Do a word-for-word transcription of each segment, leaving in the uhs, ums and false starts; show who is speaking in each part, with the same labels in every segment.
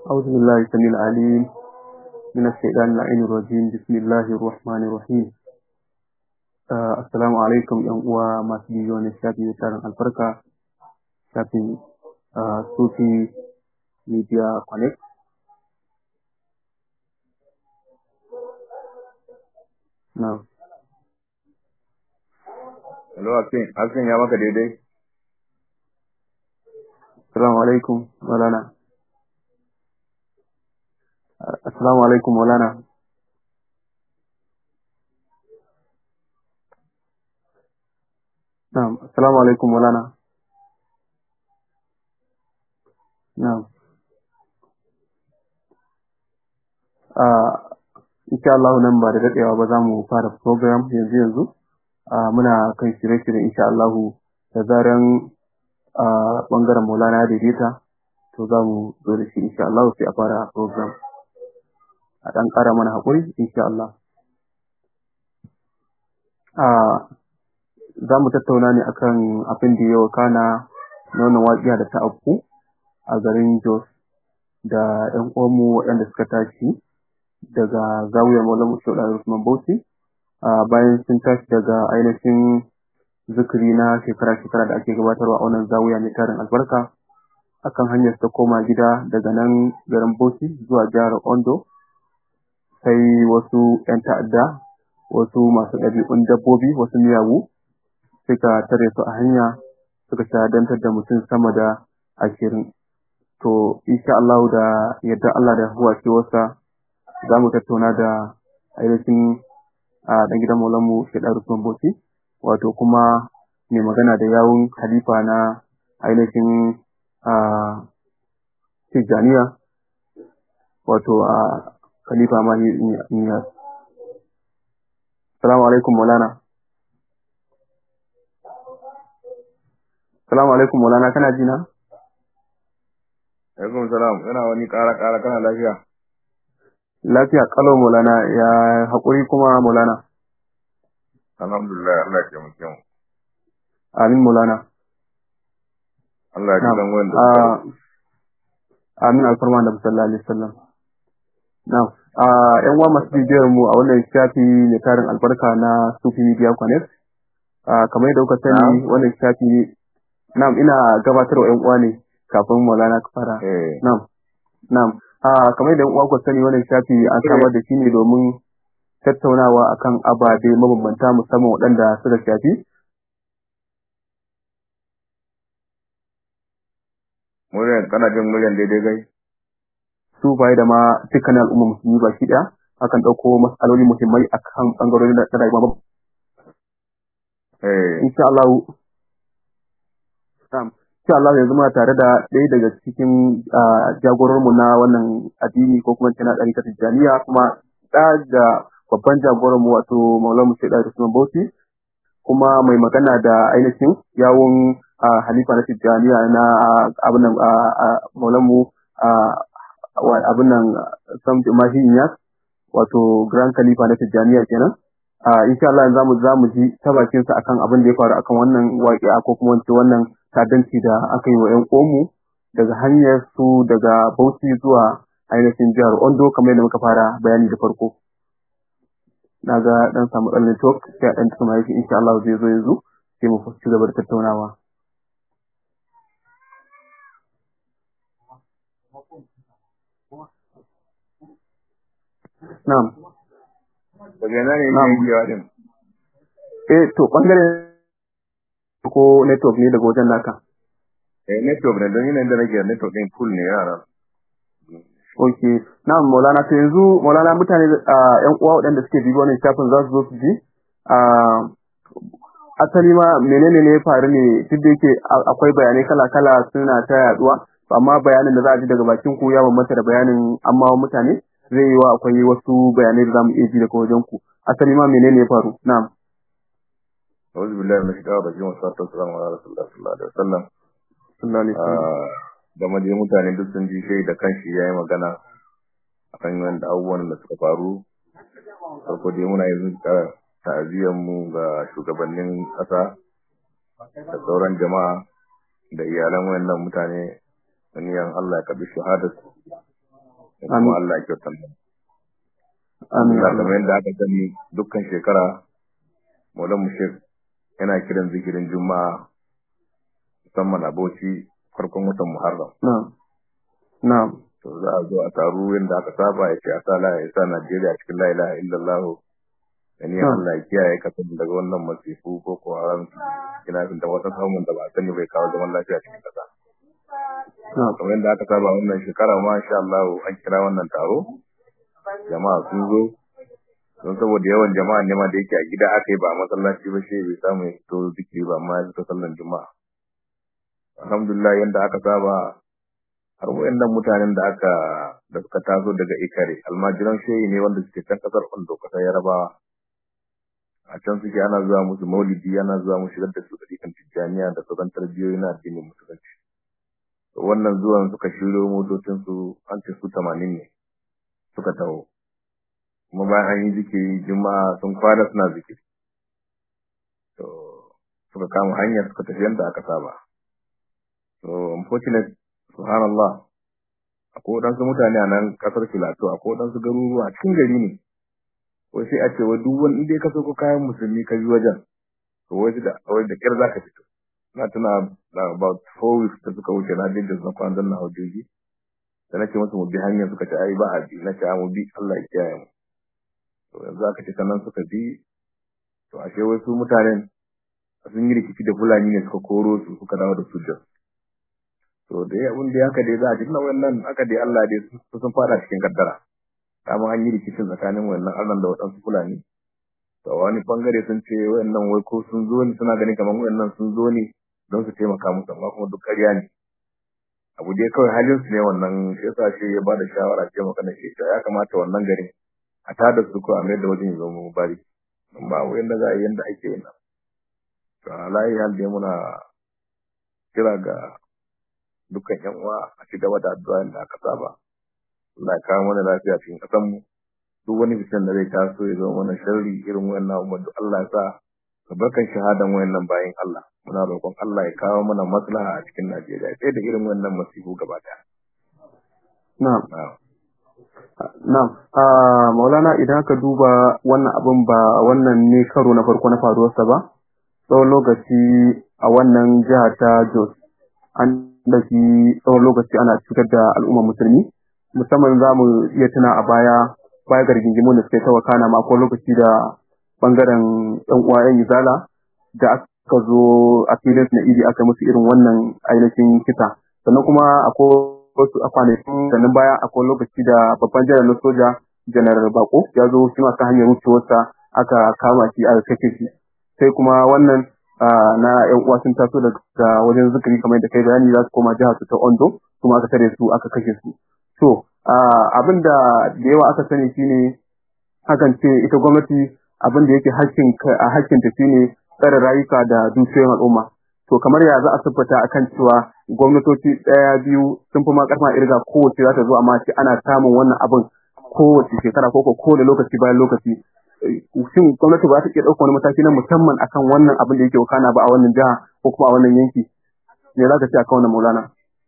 Speaker 1: أعوذ بالله السميع العليم من الشيطان اللعين الرجيم. بسم الله الرحمن الرحيم. آه السلام عليكم يا uwa masu bidiyo na shafi tarin albarka shafin uh, Sufi Media Connect. Now,
Speaker 2: Hello, Akin. Akin ya maka daidai?
Speaker 1: Assalamu alaikum Maulana. Uh, Assalamu alaikum Maulana. Na'am, Assalamu alaikum Maulana. Na'am. Uh, insha Allah nan ba da dadewa ba za mu fara program yanzu yanzu. Uh, muna kan shirye-shirye insha Allah da zaran uh, bangaren Maulana ya daidaita to za mu zo da shi insha Allah sai a fara program. A dan ƙara mana haƙuri insha Allah. Uh, za mu tattauna ne akan abin da ya wakana na wannan waƙiya da ta afku a garin Jos da ƴan uwanmu waɗanda suka tashi daga zawiyar Maulana Shehu Usman Bauchi a bayan sun tashi daga ainihin zikiri na shekara-shekara da ake gabatarwa a wannan zawiya mai tarin albarka akan hanyar ta koma gida daga nan garin Bauchi zuwa jihar Ondo, sai wasu ƴan ta'adda, wasu masu ɗabi'un dabbobi, wasu miyagu suka tare su a hanya suka shahadantar da mutum sama da ashirin. To insha Allah da yadda Allah da huwa cewarsa za mu tattauna da ainihin a ɗan gidan Maulanmu Shehu Usman Bauchi, wato kuma mai magana da yawun khalifa na ainihin a Tijjaniya, wato a khalifa Mahi Niyas. Assalamu alaikum Maulana. Assalamu alaikum Maulana, kana ji na?
Speaker 2: Alaikum salam. Yana wani ƙara-ƙara kana lafiya?
Speaker 1: Lafiya kalau Maulana, ya haƙuri kuma Maulana.
Speaker 2: Alhamdulillah, Allah ya taimake mu.
Speaker 1: Amin Maulana.
Speaker 2: Allah ya ji dan wanda
Speaker 1: Ah, amin alfarma da sallallahu alaihi wasallam. Na'am. Ah, ƴan uwa masu bibiyar mu a wannan shafi mai tarin albarka na Sufi Media Connect. Ah, kamar yadda kuka sani wannan shafi na'am ina gabatarwa ƴan uwa ne kafin Maulana ka fara.
Speaker 2: eh
Speaker 1: Na'am. Na'am. Ah, kamar yadda ƴan uwa kuka sani wannan shafi an samar da shi ne domin tattaunawa akan ababe mabambanta musamman waɗanda suka shafi
Speaker 2: muryan kana jin muryan daidai gai?
Speaker 1: su bai da ma dukkan al'umma musulmi baki ɗaya. Akan ɗauko matsaloli muhimmai akan ɓangarorin da ta rayuwa.
Speaker 2: Eh
Speaker 1: Insha Allah, na'am. Insha Allah yanzu muna tare da ɗaya daga cikin jagorormu na wannan addini ko kuma kina ɗari ta Tijjaniya, kuma ɗa da babban jagoranmu wato Maulana Shehu Usman Bauchi, kuma mai magana da ainihin yawun halifa na Tijjaniya na abin nan Maulana abin nan Samdi Mahi Niyas, wato Grand Khalifa na Tijjaniya kenan. Insha Allah za mu za mu ji ta bakin sa akan abin da ya faru akan wannan waƙi'a ko kuma wannan ta'addanci da aka yi wa ƴan uwanmu daga hanyar su daga Bauchi zuwa ainihin jihar Ondo, kamar yadda muka fara bayani da farko. Na ga dan samu ɗan network sai a ɗan tsama yake, insha Allah zai zo yanzu sai mu ci gaba da tattaunawa. Na'am.
Speaker 2: daga nan ne
Speaker 1: Na'am.
Speaker 2: yake biya din.
Speaker 1: Eh to bangare ko network ne daga wajen naka?
Speaker 2: Eh network ne don yana da nake network din full ne yana.
Speaker 1: Okay. Na'am Maulana, to yanzu Maulana mutane a ƴan uwa waɗanda suke bibi wannan shafin za su zo su ji a asali ma menene ne ya faru ne, duk da yake akwai bayanai kala-kala suna ta yaduwa, amma bayanin da za a ji daga bakin ku ya bambanta da bayanin amma mutane, zai yi wa akwai wasu bayanai da za mu iya ji daga wajen ku. Asali ma menene ya faru? Na'am.
Speaker 2: Auzu billahi minash shaitanir rajim. Wassalatu wassalamu ala rasulillah sallallahu alaihi wasallam.
Speaker 1: Sallallahu alaihi wasallam.
Speaker 2: Ah, da maje mutane duk sun ji sai da kanshi yayi magana akan wanda abubuwan da suka faru. Farko dai muna yin ta'aziyar mu ga shugabannin ƙasa da sauran jama'a da iyalan wayannan mutane, niyan Allah ya kabi shahadar kuma Allah ya kyauta
Speaker 1: amin
Speaker 2: kamar yadda aka sani dukkan shekara Maulana Mushek yana kiran zikirin Juma'a musamman a Bauchi farkon watan Muharram.
Speaker 1: Na'am. Na'am.
Speaker 2: To za a zo a taru yadda aka saba ya ce a sa la ya sa Najeriya cikin la ilaha illallah. Yani Allah ya kiyaye ka daga wannan masifu ko ko haram ina fin da wata samun da ba a sani bai kawo zaman lafiya cikin kasa.
Speaker 1: Na'am.
Speaker 2: Kamar yadda aka saba wannan shekara ma insha Allah an kira wannan taro. Jama'a sun zo don saboda yawan jama'a ne ma da yake a gida aka yi ba a masallaci ba shi bai samu to zikiri ba amma ya fito sallan juma'a. Alhamdulillah yanda aka saba har wayannan mutanen da aka da suka taso daga Ikare almajiran shehi ne wanda suke can kasar Ondo kasar Yarabawa a can suke ana zuwa musu maulidi ana zuwa musu shigar da su da kan tijjaniya da sauran tarbiyoyi na addinin musulunci. To wannan zuwan suka shiryo motocin su an ce su tamanin ne suka taho kuma bayan an yi zikiri juma'a sun kwana suna zikiri to suka kama hanya suka tafi yadda aka saba. So unfortunate subhanallah akwai wadansu mutane a nan kasar Filato akwai wadansu garuruwa a cikin gari ne wai sai a ce wa duk wani inda ka so ko kayan musulmi ka bi wajen to wai da wai da kyar zaka fito na tuna about four weeks da suka wuce na dinda zuwa kwandan na hujjoji da nake musu mu bi hanyar suka ce ai ba a bi na ce mu bi Allah ya kiyaye mu to yanzu aka ce sannan suka bi to ashe wai su mutanen sun yi rikici da Fulani ne suka koro su suka dawo da su da to dai abin da haka dai za a cikin wannan aka dai Allah dai su sun fara cikin kaddara amma an yi rikicin tsakanin wannan Allah da wadansu Fulani to wani bangare sun ce wayannan wai ko sun zo ne suna ganin kamar wayannan sun zo ne don su taimaka musu amma kuma duk ƙarya ne abu dai kawai halin su ne wannan shi yasa shi ya bada shawara ce maka na shi ya kamata wannan garin a tada su ko a mai da wajen ya zama bari ba wayan da za a yi yanda ake yi nan to alayi hal dai muna kira ga dukkan yan uwa a ci gaba da addu'a da aka saba Allah ya kawo mana lafiya cikin kasan mu duk wani fitan da zai taso ya zama mana sharri irin wannan umma duk Allah ya sa barkan shahadan wayannan bayin Allah muna roƙon Allah ya kawo mana maslaha a cikin Najeriya sai da irin wannan masifu gaba daya
Speaker 1: na'am na'am ah Maulana idan ka duba wannan abin ba wannan ne karo na farko na faruwarsa ba tsawon lokaci a wannan jiha ta Jos an daki tsawon lokaci ana cutar da al'ummar musulmi musamman za mu iya tuna a baya baya ga rigingimun da suke ta wakana ma akwai lokaci da bangaren ɗan uwa yan izala da aka zo a filin na idi aka musu irin wannan ainihin kisa sannan kuma akwai wasu a kwanakin sannan baya akwai lokaci da babban janar na soja janar Bako ya zo shi masu hanyar wucewarsa aka kama shi aka kashe shi sai kuma wannan na yan uwa sun taso daga wajen zikiri kamar da kai bayani za su koma jihar su ta Ondo kuma aka tare su aka kashe su to abinda da yawa aka sani shine hakan ce ita gwamnati abinda yake hakkin a hakkin ta shine tsare rayuka da dukiyoyin al'umma to kamar ya za a tabbata akan cewa gwamnatoci daya biyu sun fi ma karfa irga kowace za ta zo amma ce ana samun wannan abin kowace shekara ko kowane lokaci bayan lokaci shin gwamnati ba ta iya ɗaukar wani mataki na musamman akan wannan abin da yake wakana ba a wannan jiha ko kuma a wannan yanki me za ka ce akan wannan Maulana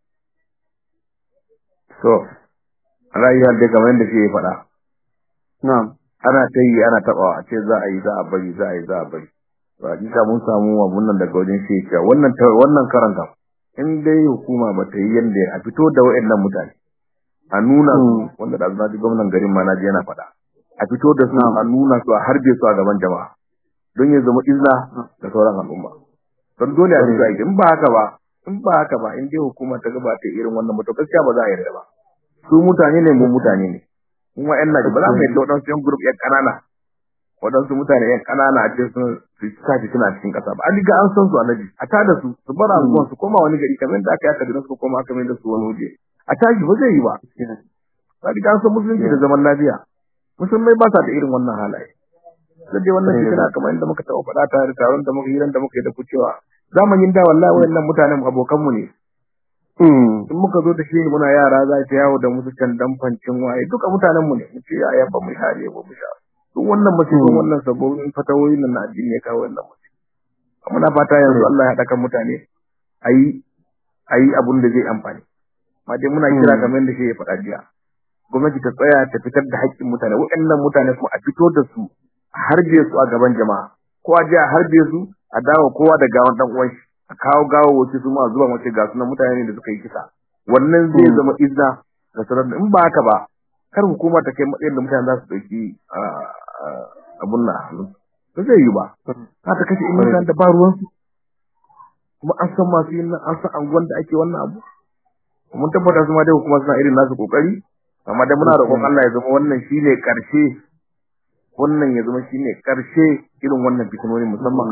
Speaker 2: to rayuwar da kamar yadda shi ya faɗa
Speaker 1: na'am
Speaker 2: ana ta yi ana taɓawa a ce za a yi za a bari za a yi za a bari to a jika mun samu abun nan daga wajen shi ya wannan wannan karanta in dai hukuma ba ta yi yanda a fito da wayannan mutane a nuna wanda da zaji gwamnatin garin ma naji yana faɗa a fito da su a nuna su a harbe su a gaban jama'a don ya zama izna da sauran al'umma don dole a fito in ba haka ba in ba haka ba in dai hukuma ta gaba ta irin wannan mutum gaskiya ba za a yarda ba su mutane ne mu mutane ne kuma ƴan Najeriya ba za mu yarda wadansu ƴan group ƴan kanana wadansu mutane ƴan kanana a cikin sun su suna cikin kasa ba an riga an san su alaji a tada su su bar al'umma su koma wani gari kamar da aka yi aka dina su koma aka mai da su wani waje a tashi ba zai yi ba ba riga an san musulunci da zaman lafiya musulmai ba sa da irin wannan halaye sai dai wannan shekara kamar inda muka taɓa faɗa tare taron da muka yi ran da muka yi da ku cewa zamanin da wallahi wayannan mutanen abokan mu ne in muka zo da shi muna yara za ta yawo da musu can dan fancin waye duka mutanen mu ne mu ce ya ba mu hare ba mu sha duk wannan masifin wannan sabbin fatawoyin nan na addini ya kawo wannan mutum muna fata yanzu Allah ya haɗa kan mutane ayi ayi abun da zai amfani ma dai muna kira kamar da shi ya faɗa jiya gwamnati ta tsaya ta fitar da haƙƙin mutane waɗannan mutane kuma a fito da su a harbe su a gaban jama'a ko a je a harbe su a dawo kowa da gawan dan uwan shi a kawo gawo wace su ma zuwa mace ga sunan mutane ne da suka yi kisa wannan zai zama izna da sauran in ba haka ba kar hukuma ta kai matsayin da mutane za su dauki abun na ba zai yi ba za ta kashe inda da ba ruwan su kuma an san masu yin nan an san anguwan da ake wannan abu mun tabbata su ma dai hukuma suna irin nasu kokari amma dai muna roƙon Allah ya zama wannan shine karshe wannan ya zama shine karshe irin wannan fitinoni musamman a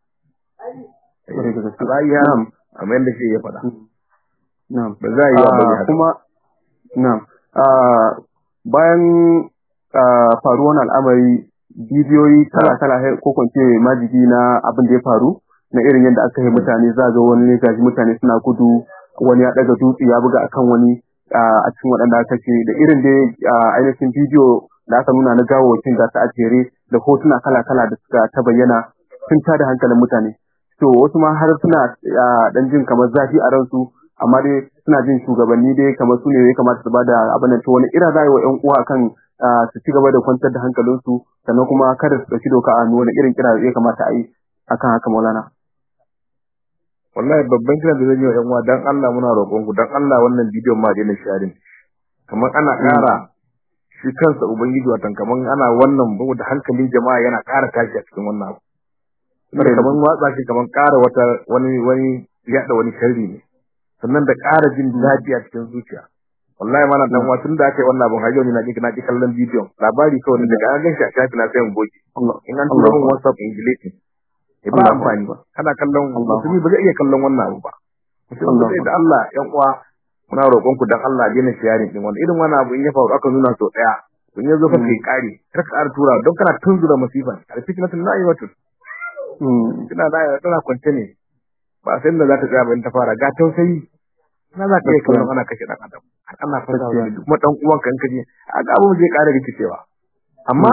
Speaker 2: Jos rayya amma yanda shi ya faɗa
Speaker 1: na'am
Speaker 2: ba za yi ba
Speaker 1: kuma na'am bayan faruwar al'amari bidiyoyi kala-kala ko kwance majigi na abin da ya faru na irin yadda aka yi mutane za ga wani ne gaji mutane suna gudu wani ya daga dutse ya buga akan wani a cikin waɗanda aka ce da irin da ainihin bidiyo da aka nuna na gawawacin da ta ajere da hotuna kala-kala da suka ta bayyana sun tada hankalin mutane to wasu ma har suna dan jin kamar zafi a ransu amma dai suna jin shugabanni dai kamar su ne ya kamata su bada abin nan to wani ira za yi wa ƴan uwa akan su ci gaba da kwantar da hankalinsu sannan kuma kada su ɗauki doka a wani irin kira ya kamata a yi akan haka Maulana.
Speaker 2: Wallahi babban kira da zan yi wa ƴan uwa dan Allah muna roƙon ku dan Allah wannan bidiyon ma dai na sharing kamar ana ƙara shi kansa ubangiji watan kamar ana wannan bugu da hankalin jama'a yana ƙara tashi a cikin wannan abu. Kamar watsa shi kamar ƙara wata wani wani yaɗa wani sharri ne. Sannan da ƙara jin daɗi a cikin zuciya wallahi mana dan uwa tun da aka yi wannan abun hajo ne na ji na ji kallon bidiyon labari kawai daga an gan shi a shafi na sayan goge in an tura min WhatsApp in delete eh ba amfani ba kana kallon musulmi ba zai iya kallon wannan abu ba musulmi sai da Allah yan uwa muna roƙon ku dan Allah dena sharing din wannan irin wannan abu in ya faru aka nuna so daya kun yazo fa kai kare kar ka tura don kana tunzura masifa alfitnatun na'iwatu mm kina da tana kwance ne ba sai da za ta tsaya ba in ta fara ga tausayi na za ka yi kallon ana kashe dan adam ana fara kuma dan uwanka in kaje a ga abu zai kare rikicewa amma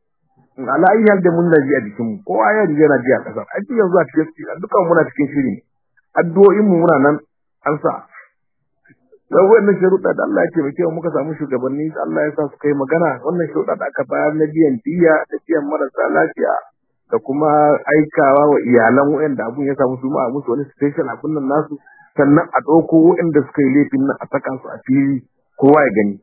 Speaker 2: ala ayyal da mun naji a jikin mu kowa ya ji yana ji a kasar a cikin yanzu a cikin dukkan muna cikin shiri ne addu'o'in mu muna nan an sa da wannan sharuɗa da Allah ya ce muke muka samu shugabanni Allah ya sa su kai magana wannan sharuɗa da aka bayar na biyan diya da biyan marasa lafiya da kuma aikawa wa iyalan wanda abun ya samu su ma a musu wani special abun nan nasu sannan a ɗauko wanda suka yi laifin nan a saka su a fili kowa ya gani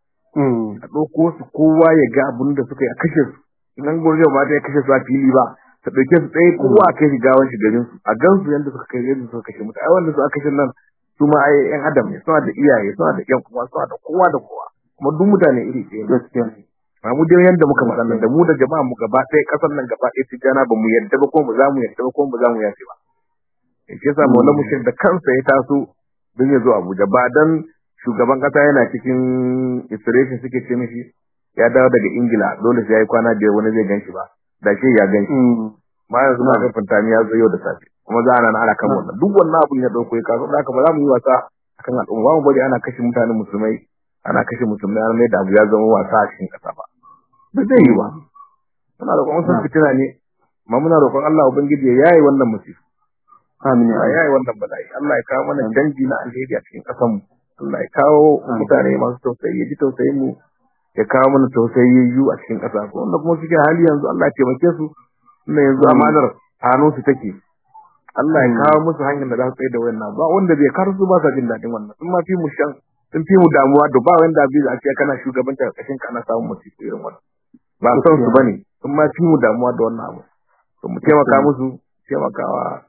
Speaker 2: a ɗauko su kowa ya ga abun da suka yi a kashe su nan gurje ba ta kashe su a fili ba ta ɗauke su tsaye kowa kai shi gawan shi garin su a gan su yanda suka kai yanda suka kashe mutane ai wanda su aka kashe nan su ma ai ƴan adam ne suna da iyaye suna da ƴan kuma suna da kowa da kowa kuma duk mutane iri ɗaya gaskiya ne ba mu dai yanda muka faɗa nan da mu da jama'a mu gaba ɗaya ƙasar nan gaba ɗaya tijana ba mu yadda ba ko mu za mu yadda ba ko mu za mu yafe ba shi yasa Maulana Mushir da kansa ya taso don ya zo Abuja ba dan shugaban kasa yana cikin inspiration suke ce mishi ya dawo daga Ingila dole sai yayi kwana biyar wani zai ganshi ba da shi ya ganshi ma yanzu ma kafin tani ya zo yau da safe kuma za ana ana kan wannan duk wannan abun ya dauko ya kaso haka ba za mu yi wasa akan al'umma ba mu bari ana kashe mutanen musulmai ana kashe musulmai an mai da abu ya zama wasa a cikin kasa ba ba zai yi ba muna roƙon sun fitina ne amma muna roƙon Allah ubangiji ya yayi wannan musibi amin ya yayi wannan bala'i Allah ya kawo mana dangi na alheri a cikin kasan mu Allah ya kawo mutane masu tausayi ya ji tausayin mu ya kawo mana tausayayyu a cikin kasa ko wanda kuma suke hali yanzu Allah ya taimake su inda yanzu amanar hannun su take Allah ya kawo musu hanyar da za su tsaye da wannan ba wanda bai kar su ba sa jin dadin wannan sun ma fi mu shan sun fi mu damuwa da ba wanda bai a ce kana shugabantar kashin ka ana samun musibi irin wannan ba son su bane sun ma fi mu damuwa da wannan abu to mu taimaka musu taimakawa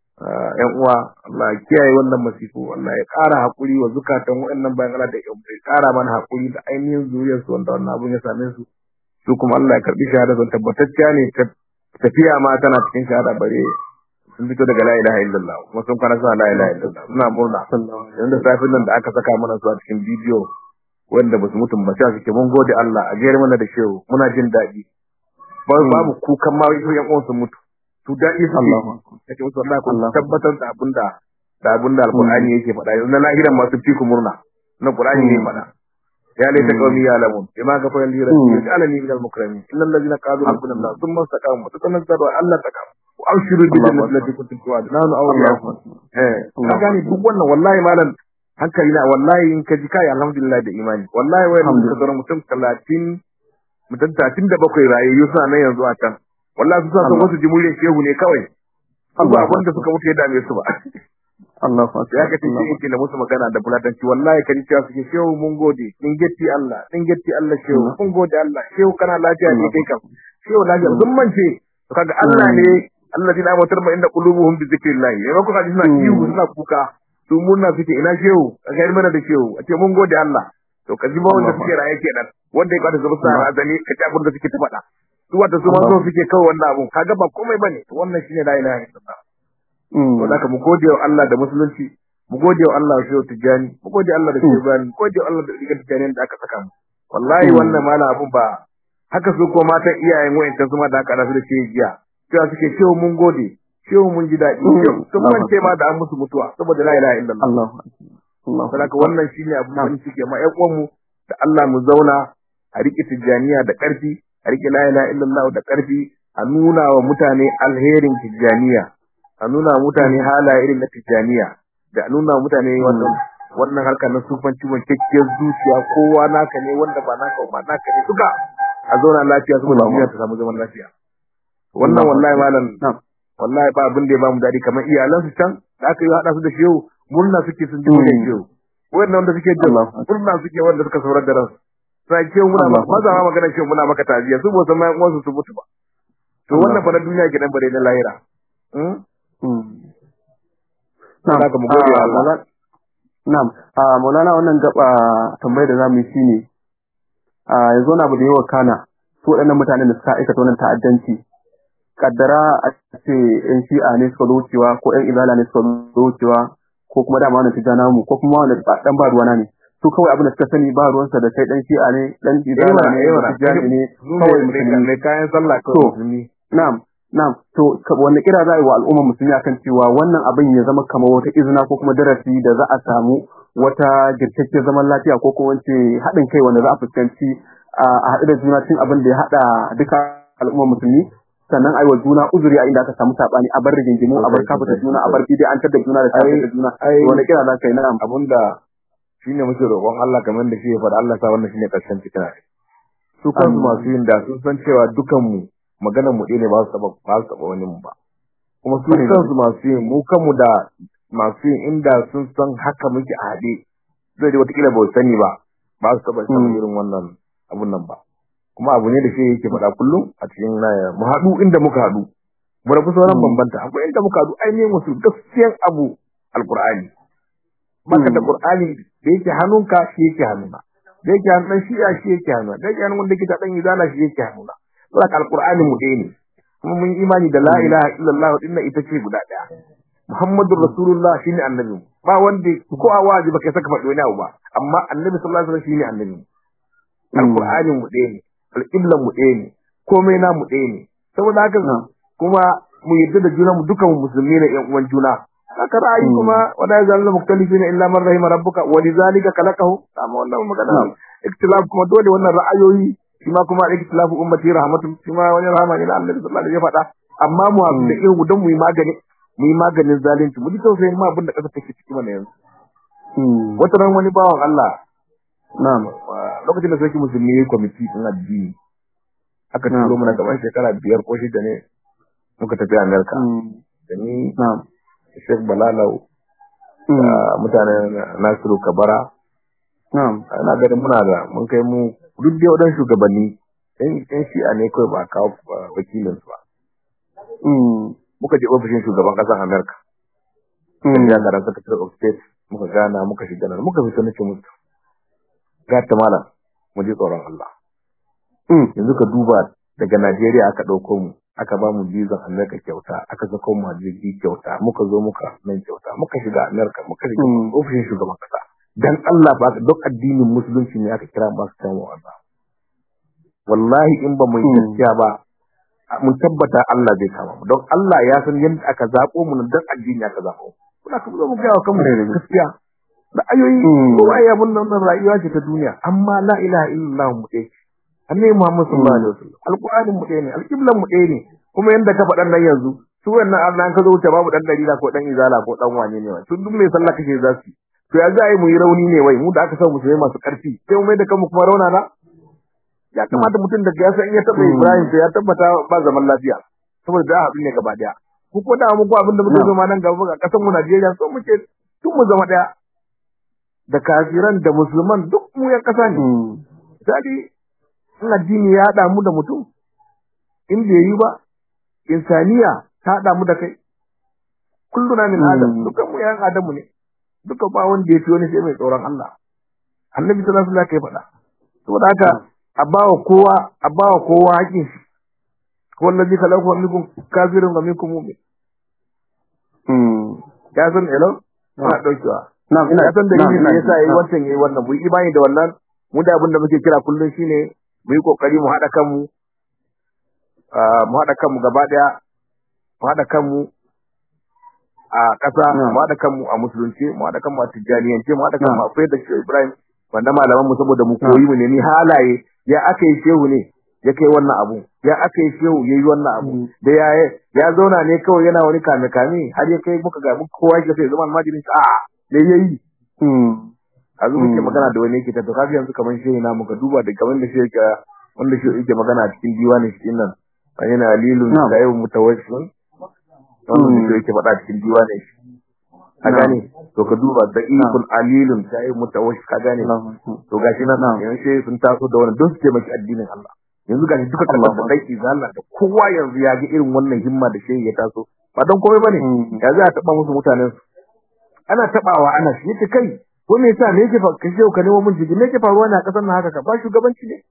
Speaker 2: ƴan uwa Allah ya kiyaye wannan masifu Allah ya ƙara hakuri wa zukatan waɗannan bayan Allah da ya ƙara mana hakuri da ainihin zuriyar su wanda wannan abun ya same su su kuma Allah ya karbi shahada zan tabbatacciya ne tafiya ma tana cikin shahada bare sun fito daga la ilaha illallah kuma sun kwana suna la ilaha illallah suna murna yanda safin nan da aka saka mana su a cikin bidiyo wanda basu mutum ba sai suke mun gode Allah a jere mana da shehu muna jin daɗi babu kukan ma yan uwan su mutu su daɗi su kake musu Allah kun tabbatar da abinda da abinda alqur'ani yake faɗa yanzu na lahiran masu fi ku murna na qur'ani ne faɗa ya laita qawmi ya'lamun bima ghafara li rabbi ja'alani minal mukramin innal ladina qalu rabbuna Allah thumma istaqamu tatanazzalu alla taqam wa abshiru bil jannati allati kuntum tu'adun nahnu awliya'ukum eh ka gani duk wannan wallahi malam hankali na wallahi in ka ji kai alhamdulillah da imani wallahi wai mun ka zara mutum talatin mutum talatin da bakwai rayayyu suna nan yanzu a can wallahi su sa san wasu jimuriyar shehu ne kawai Allah abinda suka mutu ya dame su ba
Speaker 1: Allah fa
Speaker 2: ya ka tace yake da musu magana da bulatanci wallahi kan cewa suke shehu mun gode din getti Allah din getti Allah shehu mun gode Allah shehu kana lafiya ne kai kam shehu lafiya sun mance kaga Allah ne alladina amatar ma inda qulubuhum bi zikrillah yayin ko kaji suna ihu suna kuka su munna suke ina shehu ga mana da shehu a ce mun gode Allah to kaji ba wanda suke raye kenan wanda ya kwata zuba sa azali ka ta da suke ta faɗa su wanda su ma so suke kawai wannan abun kaga ba komai bane to wannan shine la ilaha illallah to da mu gode wa Allah da musulunci mu gode wa Allah shehu tijani mu gode Allah da shehu bani mu gode wa Allah da diga tijani da aka saka mu wallahi wannan mala abun ba haka su ko matan iyayen wayancan su ma da aka rasu da ce jiya cewa suke shehu mun gode shehu mun ji daɗi sun mance ma da an musu mutuwa saboda la ilaha illallah Allah Allah saboda wannan shine abun da suke ma ƴan uwanmu da Allah mu zauna a rike tijaniya da ƙarfi a rike la ilaha illallah da ƙarfi a nuna wa mutane alherin tijaniya a nuna wa mutane halaye irin na tijaniya da a nuna wa mutane wannan wannan harkar na sufanci wancakkiyar zuciya kowa naka ne wanda ba naka ba naka ne duka a zauna lafiya saboda duniya ta samu zaman lafiya wannan wallahi malam wallahi ba abin da ya bamu dadi kamar iyalan su can da aka yi hada su da shehu murna suke sun ji da shehu wannan wanda suke da murna suke wanda suka saurar da ransu sai shehu muna ba maza ma magana shehu muna maka taziya su ba san mai uwansu su mutu ba to wannan fa na duniya gidan bare na lahira mm
Speaker 1: na'am ka mu gode Allah na'am a Maulana wannan gaba tambayar da zamu yi shine a yanzu na abu da yawa kana su waɗannan mutanen da suka aikata wannan ta'addanci kaddara a ce yan shi'a ne suka wucewa ko yan izala ne suka wucewa ko kuma dama wannan tijana mu ko kuma wannan dan ba ruwana ne su kawai abin da suka sani ba ruwansa da kai dan shi'a ne dan izala ne tijani ne kawai musulmi
Speaker 2: ne kayan sallah kawai musulmi
Speaker 1: na'am na'am to wanda kira za a yi wa al'ummar musulmi akan cewa wannan abin ya zama kamar wata izina ko kuma darasi da za a samu wata girkakken zaman lafiya ko kuma wance haɗin kai wanda za a fuskanci a haɗu da juna cin abin da ya haɗa duka al'ummar musulmi sannan aiwa juna uzuri a inda aka samu sabani a bar rigingimu a bar kafa juna a bar bidai an tada juna da tare da juna wanda kira za ka yi na'am
Speaker 2: abunda shine muke roƙon Allah kamar da shi ya faɗa Allah sa wannan shine karshen fitina su kansu masu yin da sun san cewa dukan mu maganar mu ne ba su taba ba su taba wani mu ba kuma su kansu masu yin mu kanmu da masu yin inda sun san haka muke a haɗe zai da wata kila ba sani ba ba su taba sanin irin wannan abun nan ba kuma abu ne da shi yake faɗa kullum a cikin naya mu haɗu inda muka haɗu mu rabu sauran bambanta akwai inda muka haɗu ainihin wasu gaskiyan abu alqur'ani baka da qur'ani da yake hannunka shi yake hannuna da yake hannun dan shi'a shi yake hannuna da yake hannun wanda yake ta dan izala shi yake hannuna saboda alqur'ani mu dai ne kuma mun imani da la ilaha illallah dinna ita ce guda daya muhammadur rasulullah shine annabi ba wanda ko a wajibi kai saka faɗi wani abu ba amma annabi sallallahu alaihi wasallam shine annabi alqur'ani mu dai ne alqiblan mu dai ne komai na mu dai ne saboda haka kuma mu yadda da juna mu dukan musulmi ne ƴan uwan juna haka ra'ayi kuma wala yazallu mukhtalifina illa man rahima rabbuka wa lidhalika khalaqahu amma wannan magana iktilaf kuma dole wannan ra'ayoyi shi ma kuma iktilafu ummati rahmatun shi ma wani rahama ne na Allah sallallahu alaihi wasallam ya faɗa amma mu abu da irin dan mu yi magani mu yi maganin zalunci mu ji tausayin ma abin da kasa take ciki mana yanzu wata ran wani bawan Allah na'am lokacin da sarki musulmi yayi committee din addini aka turo mana gaban shekara biyar ko shida ne muka tafi America da ni na'am Sheikh Balalau mutanen Nasiru Kabara na'am ana ganin muna da mun kai mu duk da wadan shugabanni ɗan ɗan shi'a ne kawai ba kawo wakilin su ba muka je ofishin shugaban ƙasar America kan ya garan Secretary of State muka gana muka shiga nan muka fito nace musu ga ta malam mu ji tsoron Allah yanzu ka duba daga Najeriya aka dauko mu aka ba mu visa America kyauta aka sako mu jirgi kyauta muka zo muka nan kyauta muka shiga America muka shiga ofishin shugaban ƙasa dan Allah ba duk addinin musulunci ne aka kira ba su tamu Allah wallahi in ba mu gaskiya ba mun tabbata Allah zai kama mu don Allah ya san yadda aka zabo mu dan addini aka zabo kuna kuma zo mu ga kanmu da gaskiya da ayoyi ko ya mun nan rayuwa ce ta duniya amma la ilaha illallah mu dai annabi Muhammad sallallahu alaihi wasallam alqur'anin mu dai ne alqiblan mu dai ne kuma yanda ka faɗan nan yanzu su wannan Allah an ka zo wuce babu dan dalila ko dan izala ko dan wane ne wa tun duk mai sallah kake zasu to ya za a yi mu yi rauni ne wai mu da aka san musulmai masu ƙarfi sai mu mai da kanmu kuma rauna na ya kamata mutum da ya san in ya taɓa Ibrahim to ya tabbata ba zaman lafiya saboda da abin ne gaba daya ko ko da mu ko abin da muke zo ma nan gaba ga kasar mu Najeriya so muke tun mu zama daya da kafiran da musulman duk mu ya kasa ne dadi in addini ya hada mu da mutum in bai yi ba insaniya ta hada mu da kai kulluna min adam dukan mu yan adamu ne duka ba wanda ya fi wani sai mai tsoron Allah annabi sallallahu alaihi wasallam ya faɗa saboda haka a bawa kowa a bawa kowa hakin shi wallazi khalaqakum minkum kafirun wa minkum mu'min
Speaker 1: mm
Speaker 2: ya san elo ba daukewa
Speaker 1: na'am ina
Speaker 2: ya san da yin ne yasa yayi wancan yayi wannan mu imani da wannan mu da abin da muke kira kullun shine mu yi kokari mu hada kanmu mu hada kanmu gaba daya mu hada kanmu a kasa mu hada kanmu a musulunci mu hada kanmu a tijaniyance mu hada kanmu a fayyada shi Ibrahim wanda malaman mu saboda mu koyi mu ne ni halaye ya aka yi shehu ne ya kai wannan abu ya aka yi shehu yayi wannan abu da ya ya zauna ne kawai yana wani kame kame har ya kai muka ga muka kowa ya sai zaman majirin a ne yayi
Speaker 1: mm
Speaker 2: azu muke magana da wani yake ta to kafi yanzu kaman shehu na muka duba da kaman da shehu ka wanda shehu yake magana cikin diwani cikin nan yana lilun da yau mutawassil wannan da yake faɗa cikin diwani ka gane to ka duba da ikul alilun sai mutawassil ka gane to gashi nan yanzu sun taso da wannan don su taimaki addinin Allah yanzu gashi duka kallon da dai Allah da kowa yanzu ya ga irin wannan himma da shehi ya taso ba don komai bane ya za a taba musu mutanen su ana tabawa ana shi ta kai ko me yasa ne yake fa kashe ka nemo mun jigi ne yake faruwa na kasar nan haka ka ba shugabanci ne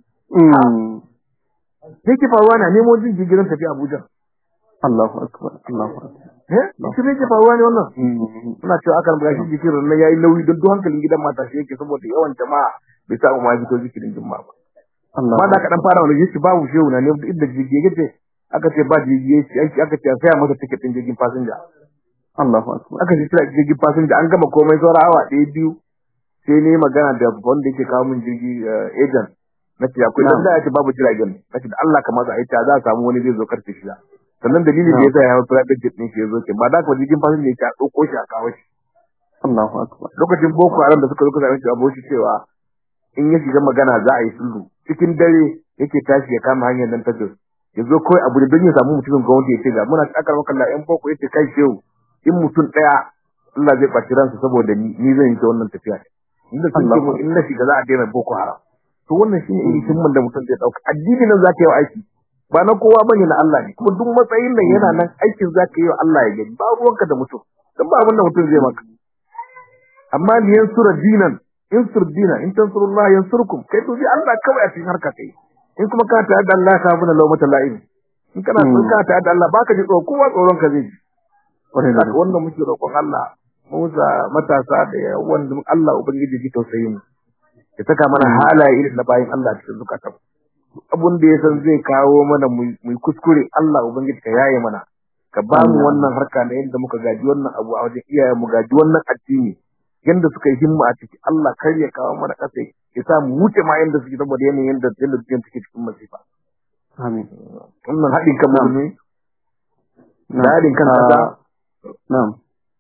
Speaker 2: mm yake faruwa na nemo jin jigiran tafi Abuja
Speaker 1: Allahu akbar Allahu akbar
Speaker 2: eh shi ne yake faruwa ne wannan ina cewa aka rubuta shi jikirin nan yayi nauyi don duk hankalin gidan mata shi yake saboda yawan jama'a bai sa mu ma fito jikirin juma'a ba Allah ba da ka dan fara wani yace babu shehu na ne inda jirgi yake aka ce ba jirgi yace aka ce sai masa ticket din jirgin passenger Allahu akbar aka ce sai jirgin passenger an gama komai saura awa ɗaya biyu sai ne magana da wanda yake kawo min jirgi agent nace akwai dan da yace babu jiragen nace da Allah kamar za a yi ta za a samu wani zai zo karfe shi sannan dalilin da yasa ya hawo private jet din shi yazo ke ba da ka jirgin passenger yake a dauko shi a kawo shi
Speaker 1: Allahu akbar
Speaker 2: lokacin boko haram da suka zo kaza shi aboshi cewa in ya shiga magana za a yi sulhu cikin dare yake tashi ya kama hanyar nan ta Jos yazo kai abu da don ya samu mutumin gwamnati ya ce ga muna tsakar maka Allah ɗan boko yace kai shehu in mutum daya Allah zai baci ransa saboda ni ni zan yi ta wannan tafiya inda sun ce mu in na shiga za a daina boko haram to wannan shine irin himman da mutum zai dauka addini nan zaka yi aiki ba na kowa bane na Allah ne kuma duk matsayin nan yana nan aikin zaka yi wa Allah ya gani ba ruwanka da mutum dan ba abin da mutum zai maka amma ni yansura dinan insur dina in tansurullah yansurkum kai to ji Allah kawai a cikin harka kai in kuma ka ta da Allah ka buna lawmata la'im in kana son ka ta da Allah baka ji tsoro kowa tsoron ka zai ji wannan wannan muke roƙon Allah mu za matasa da wanda Allah ubangiji ji tausayin mu ya saka mana halaye irin na bayin Allah cikin zakatan abun da yasan zai kawo mana mu kuskure Allah ubangiji ka yaye mana ka ba mu wannan harka na yadda muka gaji wannan abu a wajen iyayen mu gaji wannan addini yanda suka yi himma a ciki Allah kar ya kawo mana kasa ya sa mu wuce ma yanda suke saboda yanayin yanda yanda suke cikin cikin masifa
Speaker 1: amin
Speaker 2: wannan hadin kan mu ne na hadin kan kaza
Speaker 1: na'am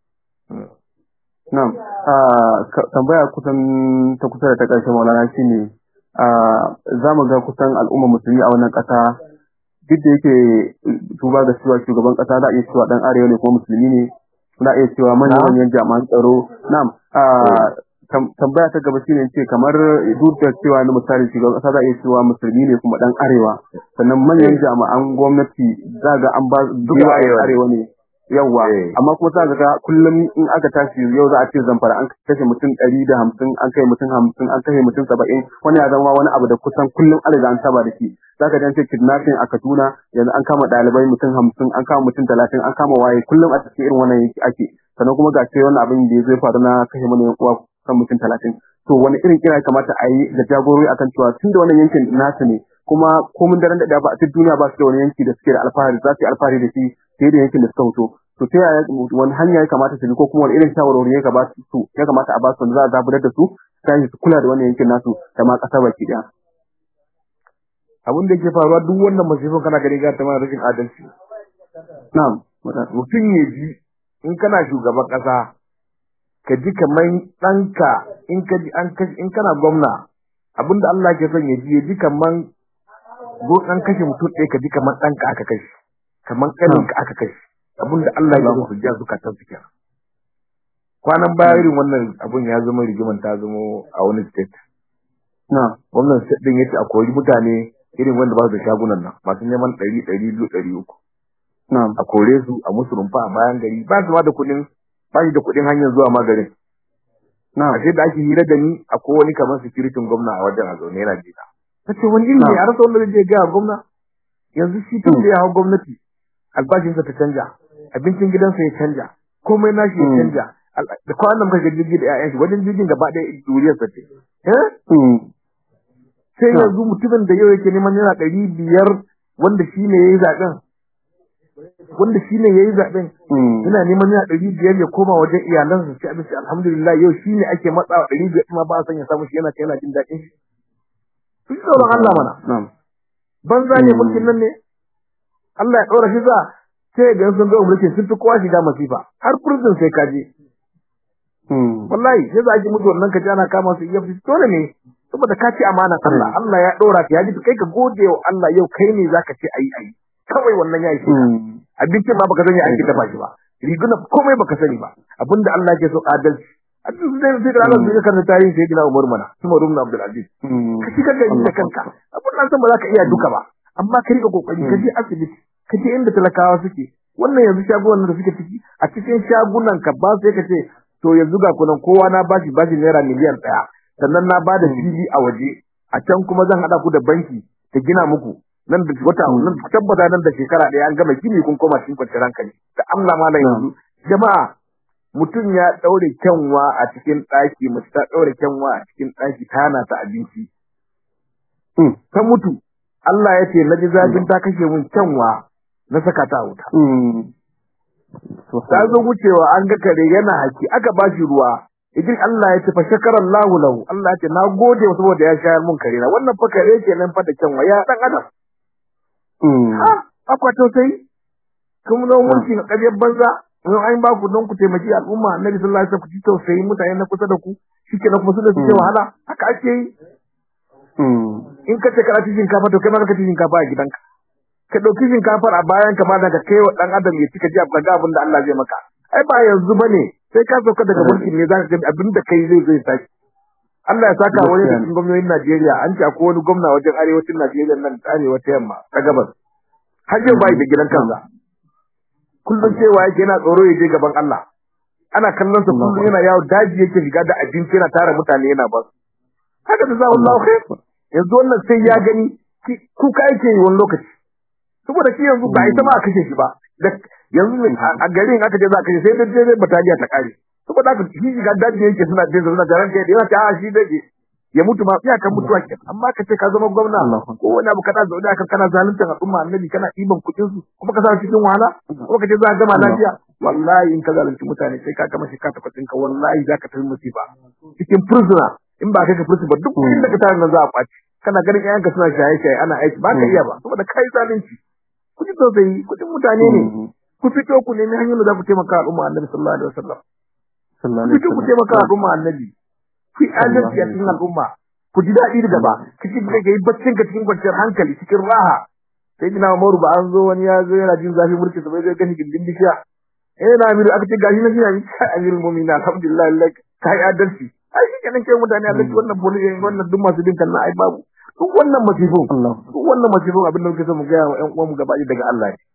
Speaker 1: na'am ah tambaya kusan ta kusa da ta karshe Maulana shine ah zamu ga kusan al'umma musulmi a wannan kasa duk da yake duba da cewa shugaban kasa da iya cewa dan arewa ne ko musulmi ne suna iya cewa manyan jami'an tsaro na'am tambaya ta gaba shine ce kamar duk da cewa ni misali shugaban kasa za iya cewa musulmi ne kuma dan arewa sannan manyan jami'an gwamnati zaga an ba duka arewa ne yawa amma kuma za ga kullum in aka tashi yau za a ce Zamfara an kashe mutum ɗari da hamsin an kai mutum hamsin an kashe mutum saba'in wani ya zama wani abu da kusan kullum an riga an saba da shi zaka dan ce kidnapping a Kaduna yanzu an kama dalibai mutum hamsin an kama mutum talatin an kama waye kullum a cikin irin wannan yake ake sannan kuma ga ce wannan abin da ya zai faru na kashe mana yan uwa kan mutum talatin to wani irin kira kamata a yi da jagorori akan cewa tunda wannan yankin nasu ne kuma komin daren da ba a cikin duniya ba su da wani yanki da suke da alfahari za su yi alfahari da shi sai da yankin da suka fito to ta yaya wani hanya ya kamata su bi ko kuma wani irin shawarwari ya kamata su ya kamata a ba su za a zaburar da su sai su kula da wannan yankin nasu da ma ƙasa baki daya
Speaker 2: abin da yake faruwa duk wannan masifin kana gani ga ta ma rashin adalci
Speaker 1: na'am
Speaker 2: mutum ya ji in kana shugaban ƙasa ka ji kaman danka in ka ji an kashi in kana gwamna abinda Allah ke son ya ji ya ji kaman go dan kashe mutum ɗaya ka ji kaman danka aka kashe kaman kanin ka aka kashe abinda Allah ya so su ji zukatan su kenan kwanan baya irin wannan abun ya zama rigiman ta zama a wani state
Speaker 1: na
Speaker 2: wannan state din yace akwai mutane irin wanda ba su da shagunan nan masu neman ɗari ɗari biyu ɗari uku
Speaker 1: na
Speaker 2: a kore su a musu rumfa a bayan gari ba su ma da kuɗin ba shi da kuɗin hanyar zuwa magarin
Speaker 1: na
Speaker 2: ashe da ake hira da ni akwai wani kamar security gwamna a wajen a zaune yana jina nace wani iri ne a rasa wanda zai je ga gwamna yanzu shi tun da ya hau gwamnati albashinsa ta canja abincin gidansa ya canja komai nashi ya canja da kwanan muka ga jirgi da ƴaƴan shi wajen jirgin gaba ɗaya duriyar sa ce eh sai yanzu mutumin da yau yake neman yana ɗari biyar wanda shi ne yayi zaben wanda shi ne yayi zaben yana neman yana ɗari biyar ya koma wajen iyalansa sai abin alhamdulillah yau shi ne ake matsawa ɗari biyar ma ba a san ya samu shi yana yana jin daɗin shi shi tsoron Allah mana banza ne mulkin nan ne Allah ya ɗora shi za sai ga sun ga mulkin sun fi kowa shiga masifa har prison sai kaje wallahi sai za ki mutu wannan kaji ana kama su iya fito dole ne saboda ka ci amana Allah Allah ya dora ka yaji kai ka gode wa Allah yau kai ne zaka ce ayi ayi kawai wannan yayi shi abincin ma baka sani aiki dafa shi ba riguna komai baka sani ba abinda Allah yake so adalci a duk sai sai da Allah zai karanta tarihi sai gina Umar mana Umar ibn Abdul Aziz ka ci kaga da kanka abun nan san ba zaka iya duka ba amma ka rika kokari ka je asibiti ka je inda talakawa suke wannan yanzu shagunan da suke ciki a cikin shagunan ka ba sai ka ce to yanzu ga kunan kowa na bashi bashi naira miliyan ɗaya sannan na bada fili a waje a can kuma zan hada ku da banki ta gina muku nan da wata nan tabbata nan da shekara ɗaya an gama gini kun koma cikin kwanciyar hankali da Allah malam yanzu jama'a mutum ya daure kyanwa a cikin ɗaki mace ta daure kyanwa a cikin ɗaki tana ta abinci ta mutu Allah ya ce naji zafin ta kashe mun kyanwa na saka ta wuta ta zo wucewa an ga kare yana haki aka ba shi ruwa idan Allah ya ce fa shakara Allahu lahu Allah ya ce na gode saboda ya shayar mun kare na wannan fa kare kenan fa da kyanwa ya dan adam ha akwa to sai kuma nan mulki na ƙaryar banza in an ba ku don ku taimaki al'umma annabi sallallahu alaihi wasallam ku ci tausayi mutane na kusa da ku shike na kuma su da suke wahala haka ake yi in ka ce kana cikin kafa to kai ma ka cikin kafa a gidanka ka dauki shinkafar a bayan ka ma daga kai wa dan adam ya cika ji abin da abin da Allah zai maka ai ba yanzu bane sai ka sauka daga mulkin ne zaka ga abin da kai zai zai saki Allah ya saka wani da cikin gwamnatin Najeriya an ce akwai wani gwamna wajen arewacin Najeriya nan ta arewa ta yamma ta gabas har yau bai da gidan kansa kullum cewa yake yana tsoro ya je gaban Allah ana kallon sa kullum yana yawo daji yake shiga da abinci yana tara mutane yana ba haka da zawo Allah khair yanzu wannan sai ya gani kuka yake yi wani lokaci saboda shi yanzu ba ita ma a kashe shi ba yanzu a garin aka je za a kashe sai dai dai bataliya ta kare saboda haka shi ga daji yake suna jin suna jaran kai yana ta shi dai ya mutu ma ya kan mutuwa ke amma ka ce ka zama gwamna ko wani abu kana zaune aka kana zalunta al'umma annabi kana iban kudin su kuma ka sa cikin wahala kuma ka ce za ka gama lafiya wallahi in ka zalunci mutane sai ka kama shi ka ta kudin ka wallahi za ka tafi musiba cikin prisoner in ba kai ka prisoner ba duk inda ka tare nan za a kwaci kana ganin ƴaƴanka suna shaye-shaye ana aiki ba ka iya ba saboda kai zalunci ku ji tausayi kudin mutane ne ku fito ku nemi hanyoyin da za ku taimaka al'umma annabi sallallahu alaihi wasallam ku fito ku taimaka al'umma annabi ku adalci a cikin al'umma ku ji daɗi da gaba kike ga yi baccin ka cikin kwanciyar hankali cikin raha sai dina Umaru ba an zo wani ya zo yana jin zafi mulki sai zai gani gindin bishiya eh na amiru aka ce gashi na jina amirul mu'minin alhamdulillah lak kai adalci ai shi kenan kai mutane Allah wannan boli wannan duk masu bin kan ai babu duk wannan masifin duk wannan masifin abin da muke so mu ga wa ƴan uwan mu gaba daga Allah ne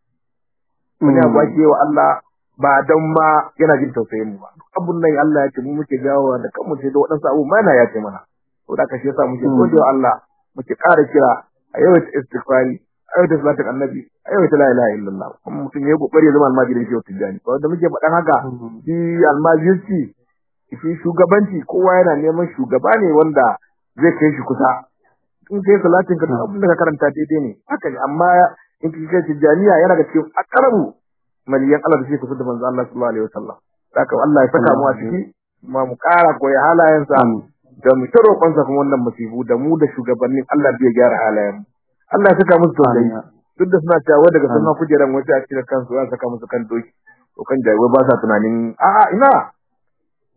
Speaker 2: mun ya baki wa Allah ba dan ma yana jin tausayin mu ba abun nan Allah ya ce mu muke gawa da kanmu sai da wadansu abu mana ya ce mana to da kashe yasa muke gode wa Allah muke ƙara kira a yau ta istighfari a yau ta salatin annabi a yau ta la ilaha illallah kuma mutum yayi kokari ya zama almajirin shi tijani to da muke faɗan haka shi almajirci shi shugabanci kowa yana neman shugaba ne wanda zai kai shi kusa in kai salatin ka abin da ka karanta daidai ne haka ne amma in kai tijaniya yana da cikin akarabu maliyan Allah da shi kusa da manzo Allah sallallahu alaihi wasallam saka Allah ya saka mu a ciki kuma mu ƙara koyi halayensa da mu taro kansa kuma wannan musibu da mu da shugabannin Allah bai gyara halayen Allah ya saka musu tausayi duk da suna cewa daga sunna kujeran wata a cikin kansu ya saka musu kan doki to kan jawo ba sa tunanin a a ina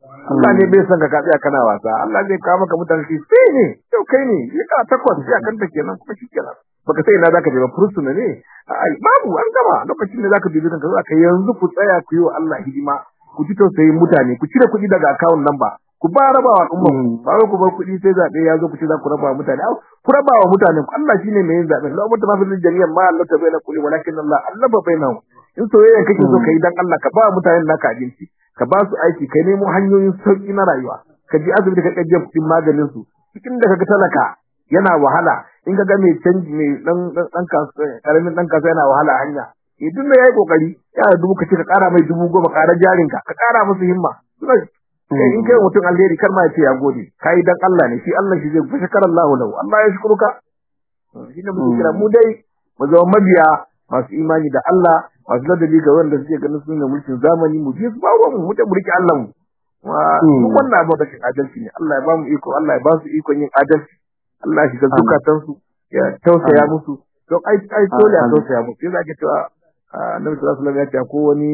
Speaker 3: Allah ne bai san ka ka tsaya kana wasa Allah zai kawo maka mutane shi sai ne to kai ne ya ka takwas ya kanta kenan kuma shi kenan baka sai ina zaka je ba fursuna ne ai babu an gama lokacin da zaka bibi kanka zaka yanzu ku tsaya ku yi wa Allah hidima ku ji tausayin mutane ku cire kuɗi daga account number ku ba rabawa al'umma ba ku bar kuɗi sai zabe ya zo ku ce za ku rabawa mutane ku rabawa mutane Allah shine mai yin zabe Allah mutum fil jami'a ma Allah ta bayyana kulli walakin Allah Allah ba bayyana in soyayya kake so kai dan Allah ka ba mutanen naka abinci ka ba su aiki kai nemo hanyoyin sauki na rayuwa ka ji azumi ka kaje kuɗin maganin su cikin da kaga talaka yana wahala in kaga mai canji mai dan dan kasuwa karamin dan kasuwa yana wahala a hanya idan yayi kokari ya dubu ka ce ka kara mai dubu goma ƙara jarin ka ka kara musu himma kai in kai mutum alheri kar ma ya ce ya gode kai dan Allah ne shi Allah shi zai fa shakarallahu lahu Allah ya shukuruka shi ne muke kira mu dai mu zama mabiya masu imani da Allah masu ladabi ga wanda suke ganin su ne mulkin zamani mu je su ba ruwan mu mu rike Allah mu wa wannan abu da adalci ne Allah ya ba mu iko Allah ya ba su iko yin adalci Allah ya shiga zukatan su ya tausaya musu don ai ai dole a tausaya musu sai zaka cewa Annabi sallallahu alaihi wasallam ya ce ko wani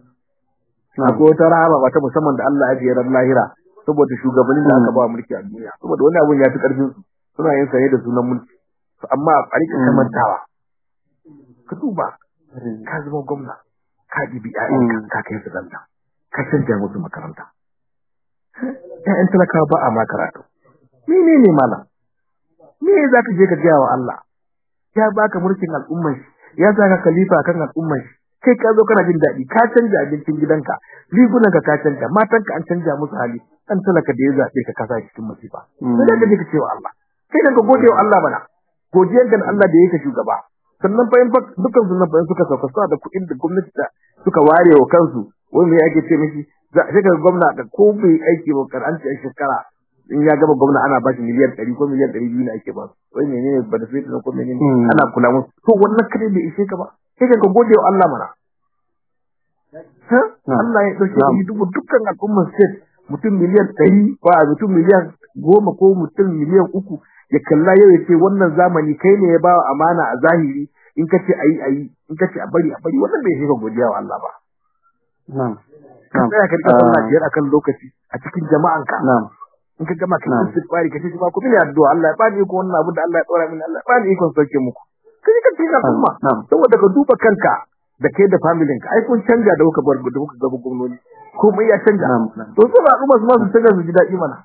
Speaker 3: ko wata rahama ba ta musamman da Allah ya jira lahira saboda shugabannin da aka ba mulki a duniya saboda wani abun ya fi karfin su suna yin sanye da sunan mulki amma a rika kamantawa ka duba ka zama gwamna ka dibi ƴaƴanka ka kai su danta ka canja musu makaranta ƴaƴan talakawa ba a ma karatu menene malam me za ka je ka gaya wa Allah ya baka mulkin al'ummar ya saka khalifa kan al'ummar kai ka zo kana jin daɗi ka canja abincin gidanka rigunan ka ka canja matanka an canja musu hali an talaka da ya zabe ka kasa cikin masifa sai da kake cewa Allah kai da gode wa Allah bana godiyar ga Allah da yake shugaba sannan fa in fa dukkan sunan fa suka sauka sa da kuɗin da gwamnati ta suka ware wa kansu wai me yake ce mishi sai ka gwamna da ko bai aiki ba kar an ce shekara in ya gaba gwamna ana ba shi miliyan ɗari ko miliyan ɗari biyu ne ake ba wai menene ba da sai ko menene ana kula musu to wannan kare bai ishe ka ba sai ka gode wa Allah mana ha Allah ya dauke shi dubu dukkan al'ummar state mutum miliyan ɗari ko mutum miliyan goma ko mutum miliyan uku ya kalla yau ya ce wannan zamani kai ne ya ba amana a zahiri in kace ayi ayi in kace a bari a bari wannan bai shi ka godiya wa Allah ba
Speaker 1: na'am
Speaker 3: ka tsaya ka rika sallah biyar akan lokaci a cikin jama'anka
Speaker 1: na'am
Speaker 3: in ka gama ka istighfari ka ce ba ku mini addu'a Allah ya bani iko wannan abu da Allah ya tsora mini Allah ya bani iko sauke muku kai ka tsaya kuma saboda ka duba kanka da kai da familin ka ai kun canja da kuka bar da kuka gaba gwamnati komai ya canja to sai ba kuma su ma su canja su ji daɗi mana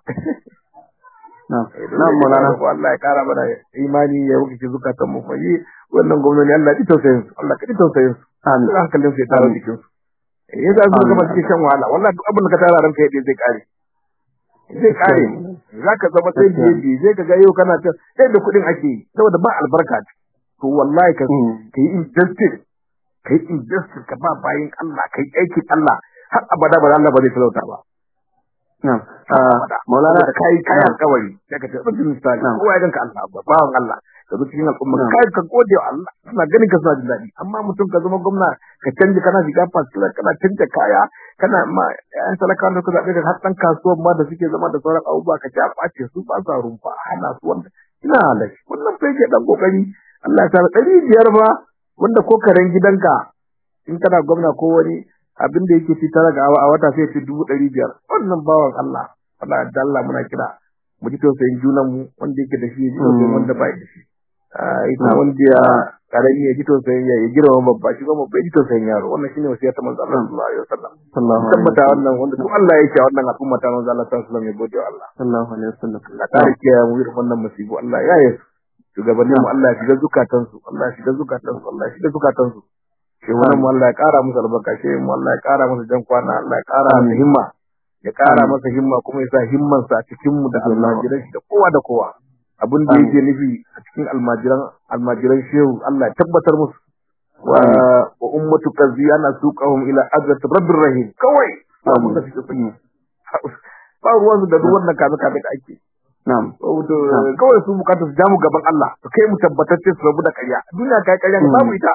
Speaker 1: na'am na'am Maulana
Speaker 3: wallahi kara mana imani ya wuce zukatan mu fa yi wannan gwamnati Allah ya tausayin su Allah ka tausayin su amin hankalin sai dawo cikin su eh yasa su gaba cikin shan wahala wallahi duk abin da ka tara ranka yadda zai kare zai kare zaka zama sai jeji zai ka ga yau kana ta sai da kudin ake yi saboda ba albarka to wallahi ka kai injustice kai injustice ka ba bayin Allah kai aikin Allah har abada ba Allah ba zai talauta ba
Speaker 1: na'am Maulana
Speaker 3: da kai kai alƙawari sai ka ce rubin misali kowa ya ganka Allah ba bawan Allah ka zo cikin al'umma kai ka gode wa Allah kana ganin ka sa jin daɗi amma mutum ka zama gwamna ka canja kana shiga fasila kana canja kaya kana ma ƴan talakawa da ka zaɓe da har ɗan kasuwan ma da suke zama da sauran abubuwa ka ci a ɓace su ba sa rumfa hana su wanda ina halashi wannan fa yake ɗan ƙoƙari Allah ya sa ɗari biyar ba wanda ko karen gidanka in kana gwamna ko wani abin da yake fitar ga a wata sai ce dubu ɗari biyar wannan bawan Allah Allah da Allah muna kira mu ji tausayin junan mu wanda yake da shi ya ji tausayin wanda bai da shi ita wanda ya karami ya ji tausayin ya girma babba shi kuma bai ji tausayin yaro wannan shine wasiyar ta manzo Allah sallallahu alaihi wasallam tabbata wannan wanda duk Allah yake wannan al'umma ta manzo Allah sallallahu alaihi wasallam ya gode wa Allah
Speaker 1: sallallahu alaihi wasallam
Speaker 3: Allah ta rike mu irin wannan musibu Allah ya yi shugabannin mu Allah ya shiga zukatan su Allah ya shiga zukatan su Allah ya shiga zukatan su shi wannan mu Allah ya kara musu albarka shi mu Allah ya kara musu jan kwana Allah ya kara musu himma ya kara masa himma kuma ya sa himman sa a cikin mu da almajiran shi da kowa da kowa abin da yake nufi a cikin almajiran almajiran shehu Allah ya tabbatar musu wa wa ummatu qaziyana suqahum ila azrat rabbir rahim kawai ba mun da suke fani ba ruwan da duk wannan kaza kaza da ake na'am to kawai su bukata su jamu gaban Allah to kai mu tabbatacce su rabu da ƙarya duniya kai ƙarya babu ita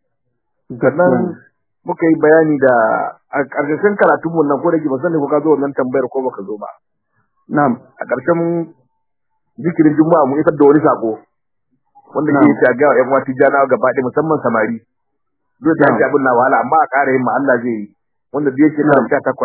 Speaker 3: sannan muka yi bayani da a ƙarshen karatun mu nan ko da ke ba sani ko ka zo wannan tambayar ko baka zo ba na'am a ƙarshen zikirin juma'a mu isar da wani sako wanda ke ta ga ƴan wati jana gaba ɗaya musamman samari dole da ji abin na wahala amma a ƙara yin ma Allah zai yi wanda da yake na sha takwas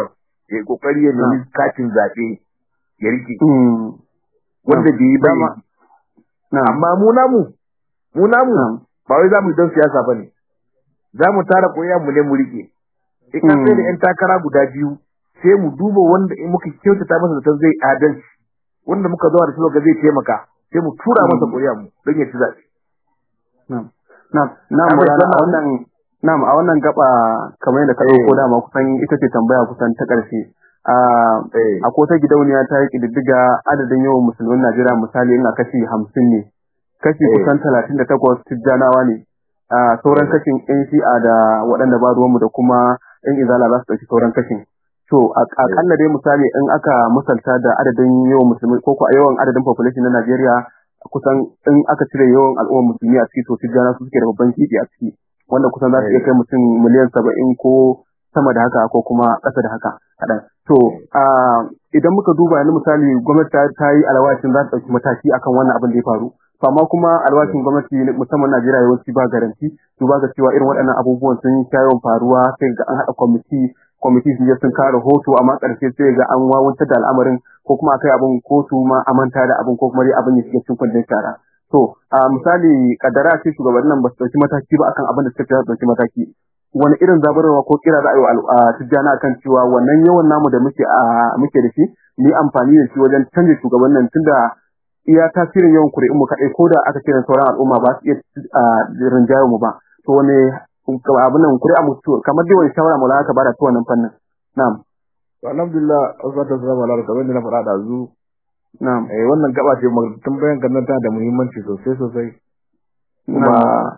Speaker 3: ya kokari ya nemi katin zabe ya rike
Speaker 1: mm
Speaker 3: wanda bai ba amma mu namu mu namu ba wai zamu don siyasa bane zamu tara koyan mu ne mu rike in an sai da yan takara guda biyu sai mu duba wanda in muka kyautata masa da zai adalci wanda muka zo da shi ga zai taimaka sai mu tura masa koyan mu don ya ci zabe
Speaker 1: na'am na'am na'am wannan na'am a wannan gaba kamar yadda ka dauko dama kusan ita ce tambaya kusan ta karshe a akwai ta gidauniya ta yi kididdiga adadin yawan musulmin Najeriya misali ina kashi hamsin ne kashi kusan talatin da takwas tijjanawa ne a sauran kashin yan shi'a da waɗanda ba ruwanmu da kuma yan izala za su ɗauki sauran kashin to akalla dai misali in aka misalta da adadin yawan musulmi ko ko yawan adadin population na Najeriya kusan in aka cire yawan al'ummar musulmi a ciki to tijjana su suke da babban kiɗi a ciki wanda kusan za su iya kai mutum miliyan saba'in ko sama da haka ko kuma ƙasa da haka kaɗan. To idan muka duba yanzu misali gwamnati ta yi alwashin za ta ɗauki mataki akan wannan abin da ya faru. To amma kuma alwashin gwamnati musamman Najeriya yawanci ba garanti duba ga cewa irin waɗannan abubuwan sun sha yawan faruwa sai ga an haɗa kwamiti kwamiti sun je sun kawo rahoto amma ƙarshe sai ga an wawantar da al'amarin ko kuma akai abin kotu ma a manta da abin ko kuma dai abin ya shiga cikin kwandon shara. To a misali kaddara ce shugabannin ba su ɗauki mataki ba akan abin da suka ɗauki mataki. Wani irin zaburarwa ko kira za a yi wa tijjana akan cewa wannan yawan namu da muke muke da shi ni amfani da shi wajen canje shugabannin tunda iya tasirin yawan kuri'un mu kaɗai ko da aka kira sauran al'umma ba su iya rinjaye mu ba. To wani abin nan kuri'a mu kamar dai wani shawara mu aka bada ta wannan fannin. Na'am.
Speaker 3: Alhamdulillah wassalatu wassalamu ala rasulillah kamar da na faɗa da zu.
Speaker 1: Na'am.
Speaker 3: Eh wannan gaba ce tambayan kan nan ta da muhimmanci sosai sosai. Kuma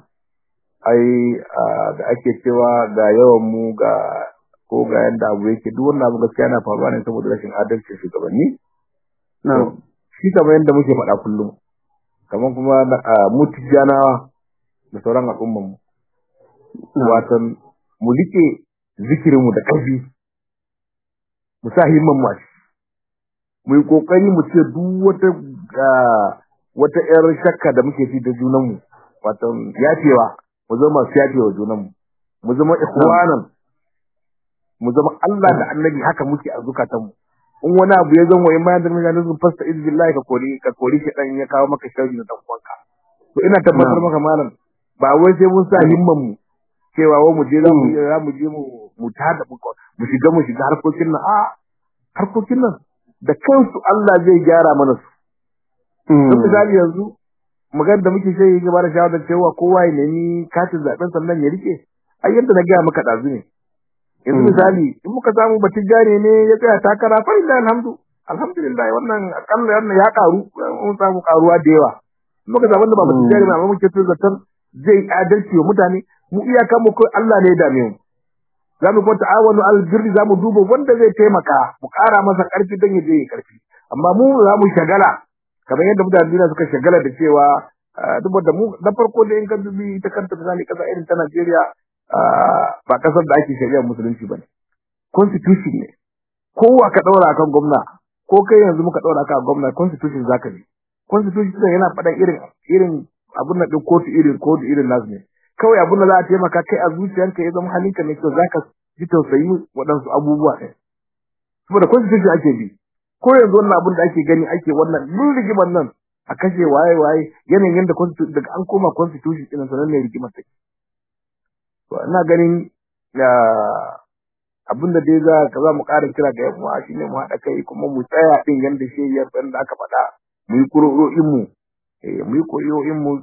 Speaker 3: ai da ake cewa ga yawan mu ga ko ga yanda abu yake duk wannan abu gaskiya yana faruwa ne saboda rashin adalcin shugabanni.
Speaker 1: Na'am.
Speaker 3: Shi kamar yanda muke faɗa kullum. Kamar kuma mu tijjanawa da sauran al'umman mu. Watan mu rike zikirin mu da ƙarfi. Mu sa himman mu a ciki. Mu yi kokari mu ce duk wata wata ƴar shakka da muke ci da junan mu wato yafewa mu zama masu yafewa junan mu mu zama ikhwanan mu zama Allah da Annabi haka muke a zukatan mu in wani abu ya zama in bayan da mun yanzu fasta izbillahi ka kori ka kori shi dan ya kawo maka sharri da dan uwanka to ina tabbatar maka malam ba wai sai mun sa himman mu cewa wai mu je za mu za mu je mu mu tada mu shiga mu shiga harkokin nan a harkokin nan da kansu Allah zai gyara mana su. Duk misali yanzu magana da muke sai gaba da shawara cewa kowa ya nemi katin zaben sannan ya rike. Ai yadda na ga maka dazu ne. Yanzu misali in muka samu batun jare ne ya tsaya takara fa inna alhamdu. Alhamdulillah wannan akalla wannan ya karu mun samu karuwa da yawa. Muka samu wanda ba batun jare ba amma muke tsatan zai adalci wa mutane mu iyakan mu ko Allah ne ya dame mu. zamu ko ta'awanu al birri zamu duba wanda zai taimaka mu ƙara masa ƙarfi dan yaje yi ƙarfi amma mu zamu shagala kamar yadda mutane suka shagala da cewa duk da mu da farko da in ka dubi ta kanta misali kasa irin ta Najeriya ba kasar da ake shari'a musulunci bane constitution ne kowa ka daura akan gwamna ko kai yanzu muka daura akan gwamna constitution zaka bi constitution yana faɗan irin irin abun nan din kotu irin kotu irin nasu ne kawai abun da za a taimaka kai a zuciyanka ya zama halinka ne kyau zaka ji tausayi waɗansu abubuwa ɗin saboda constitution ake bi ko yanzu wannan abun da ake gani ake wannan duk rigimar nan a kashe waye waye yanayin yanda constitution daga an koma constitution ɗin sanan ne rigimar take to ina ganin ya abinda dai za ka za mu ƙara kira ga yan uwa shine mu haɗa kai kuma mu tsaya ɗin yanda shi ya da aka faɗa mu yi kuro'in mu eh mu yi koyoyin mu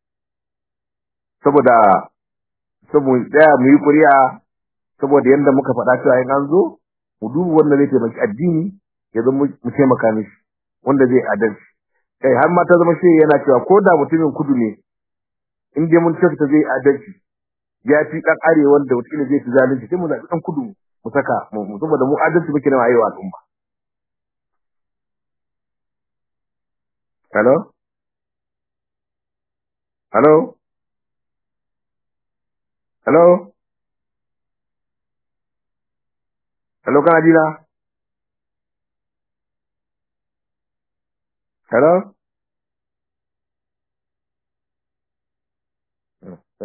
Speaker 3: saboda saboda tsaya mu yi kuri'a saboda yanda muka faɗa cewa in an zo mu duba wanda zai taimaki addini ya zama mu taimaka mishi wanda zai adalci kai har ma ta zama shi yana cewa ko da mutumin kudu ne in dai mun tafi zai adalci ya fi dan arewa da wata zai fi zalunci sai mu zaɓi dan kudu mu saka mu saboda mu adalci muke na arewa al'umma hello hello hello hello kana jina hello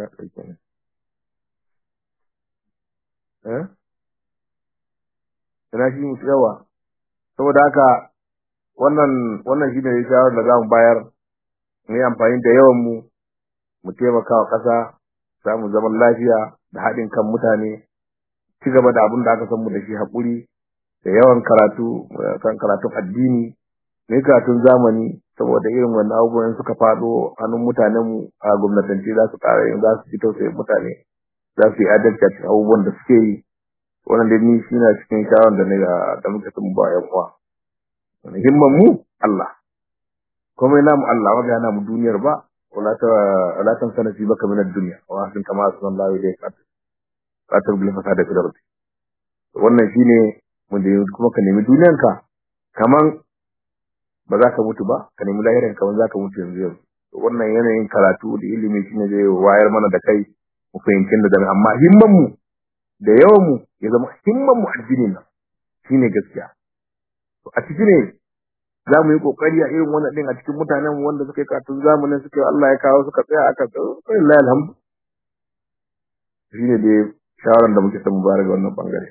Speaker 3: eh sana shi musu yawa saboda haka wannan wannan shi ne shawarar da zamu bayar mu yi amfani da yawan mu mu taimaka wa ƙasa samu zaman lafiya da haɗin kan mutane ci gaba da abin da aka san mu da shi haƙuri da yawan karatu kan karatun addini ne karatun zamani saboda irin wannan abubuwan suka faɗo hannun mutanen mu a gwamnatance za su ƙara yin za su ci tausayin mutane za su yi adalci a cikin abubuwan da suke yi wannan da ni shi na cikin shawarar da ne da muka sun ba yan uwa himman mu Allah kuma ina mu Allah wanda yana mu duniyar ba wala ta wala tan sanati baka min ad-dunya wa hasin kama sallallahu alaihi wa sallam qatar bil fasada fil ardi wannan shine mun da kuma ka nemi duniyanka kaman ba za ka mutu ba ka nemi lahirin kaman za ka mutu yanzu yanzu wannan yanayin karatu da ilimi shine zai wayar mana da kai mu fahimci da amma himman mu da yawan mu ya zama himman mu addinin nan shine gaskiya to a cikin ne za mu yi kokari a irin wannan din a cikin mutanen wanda suka yi katun zamanin suka Allah ya kawo suka tsaya aka wallahi alhamdu shine dai shawaran da muke son mubaraka wannan bangare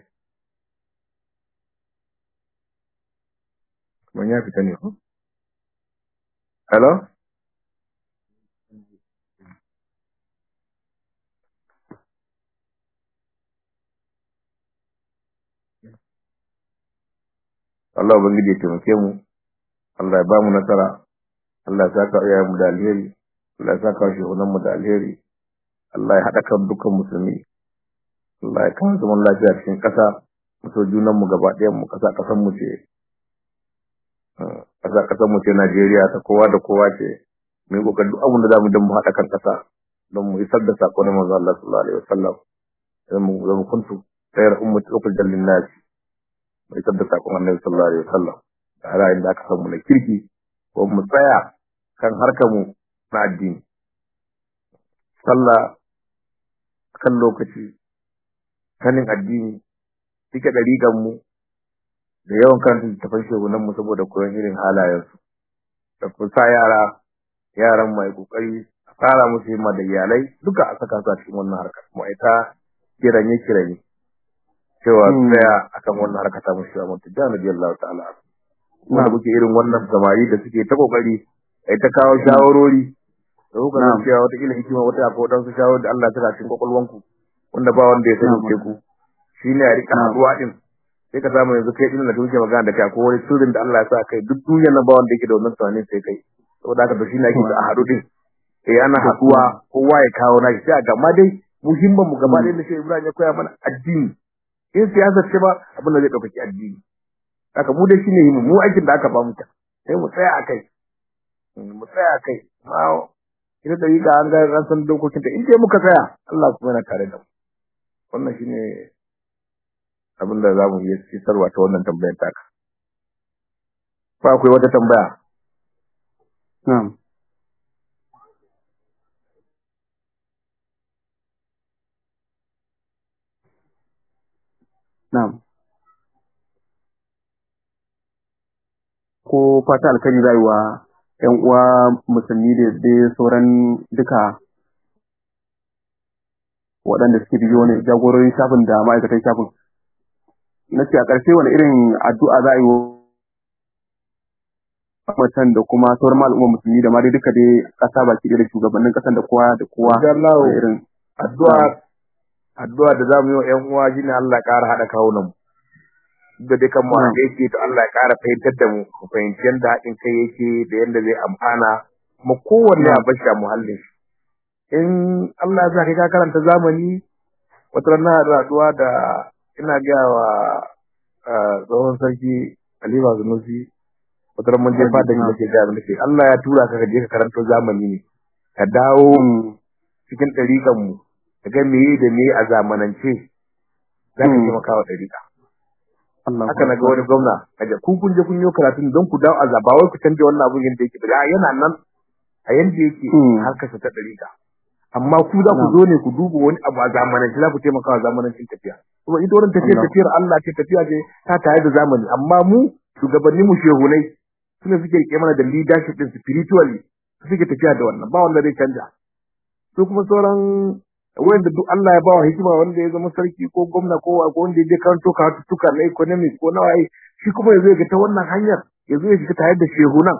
Speaker 3: mun ya fita ne ko hello Allah ubangiji ya taimake mu Allah ya ba mu nasara Allah ya saka iyayen mu da alheri Allah ya saka shehunan mu da alheri Allah ya hada kan dukkan musulmi Allah ya kawo zaman lafiya cikin ƙasa mu so junan mu gaba ɗayan mu ƙasa ƙasan mu ce ƙasa ƙasan mu ce Najeriya ta kowa da kowa ce mu yi kokarin duk abin da zamu dan mu hada kan ƙasa don mu isar da sako na manzo Allah sallallahu alaihi wasallam dan mu zama kuntu khayr ummati ukhrijat lin-nas mu isar da sakon Annabi sallallahu alaihi wasallam a ra'ayin da aka san mu na kirki ko mu tsaya kan harkar mu na addini sallah kan lokaci kanin addini dike dariƙan mu da yawan karanta tafan shegunan mu saboda koyon irin halayen su da ku sa yara yaran mai kokari a fara musu himma da iyalai duka a saka su a cikin wannan harka mu aita kiranye kiranye cewa tsaya akan wannan harka ta mushi amma tijani radiyallahu ta'ala wanda kuke irin wannan samari da suke ta kokari ai ta kawo shawarori da kuka san cewa wata kila hikima wata ko dan su shawar da Allah ta cikin kokolwanku wanda ba wanda ya sani ke ku shine a rika haduwa din sai ka samu yanzu kai din da kuke magana da kai ko wani sirrin da Allah ya sa kai duk duniyar nan ba wanda yake da wannan tunani sai kai saboda haka to shine ake a hadu din eh ana haduwa kowa ya kawo nashi sai ga ma dai muhimman mu gaba ɗaya da shi Ibrahim ya koya mana addini in siyasa ce ba abin da zai dauki addini haka mu dai shine mu mu aikin da aka ba mu ta sai mu tsaya akai mu tsaya akai ma ina da riga an ga ran san dokokin ta in dai muka tsaya Allah kuma yana tare da mu wannan shine abin da zamu yi sarwa ta wannan tambayar taka fa akwai wata tambaya
Speaker 1: na'am na'am ko fata alkhairi rayuwa ƴan uwa musulmi da dai sauran duka waɗanda suke biyo ne jagororin shafin da ma'aikatan shafin nace a ƙarshe wani irin addu'a za a yi wa da kuma sauran al'umma musulmi da ma dai duka dai ƙasa baki da shugabannin ƙasan da kowa da kowa
Speaker 3: irin addu'a addu'a da zamu yi wa ƴan uwa shine Allah ya ƙara hada kawunan mu da dukan mu da yake to Allah ya ƙara fahimtar da mu ku fahimci yanda haɗin kai yake da yanda zai amfana kuma kowanne a bashi a muhallin shi in Allah ya sa kai ka karanta zamani wata rana raduwa da ina ga wa tsohon sarki Aliyu Zunusi wata ran mun je fada shi nake ga mun ce Allah ya tura ka je ka karanto zamani ne ka dawo cikin ɗariƙan mu ga meye da meye a zamanance za ka yi maka wa ɗariƙa haka na ga wani gwamna kaje ku kun je kun yi karatu don ku dawo azaba wai ku canje wannan abun yanda yake daga yana nan a yanda yake harkar sa ta dariƙa amma ku za ku zo ne ku duba wani abu a zamanin za ku taimaka wa zamanin tafiya kuma ita wannan tafiya tafiyar Allah ce tafiya ce ta tare da zamani amma mu shugabanni mu shehunai suna suke rike mana da leadership din spiritually suke tafiya da wannan ba wanda zai canja su kuma sauran wanda duk Allah ya bawa hikima wanda ya zama sarki ko gwamna ko wanda ya je karanto karatuka na economics ko na waye shi kuma yazo ya ga ta wannan hanyar yazo ya shiga tare da shehunan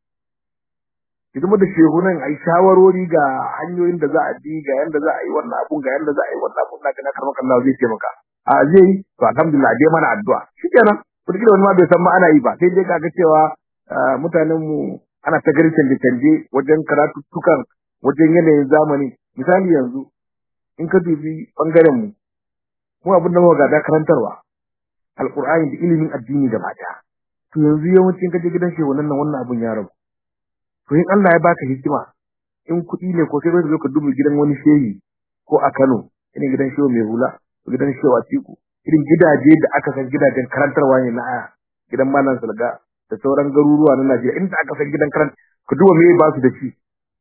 Speaker 3: ya zama da shehunan ai shawarori ga hanyoyin da za a bi ga yanda za a yi wannan abun ga yanda za a yi wannan abun da kana karmaka Allah zai taimaka a zai to alhamdulillah dai mana addu'a shikenan kuma wani ma bai san ma ana yi ba sai dai kaga cewa mutanen mu ana ta garin da canje wajen karatutukan wajen yanayin zamani misali yanzu in ka dubi bangaren mu mu abin da muka ga karantarwa alqur'ani da ilimin addini da mata to yanzu yawancin kaje gidan shehu nan wannan abun ya rabu to in Allah ya baka hikima in kudi ne ko sai ka zo ka dubi gidan wani shehi ko a Kano ina gidan shehu mai hula gidan shehu Atiku irin gidaje da aka san gidajen karantarwa ne na aya gidan malam Salga da sauran garuruwa na Najeriya inda aka san gidan karanta ku duba me ba su da shi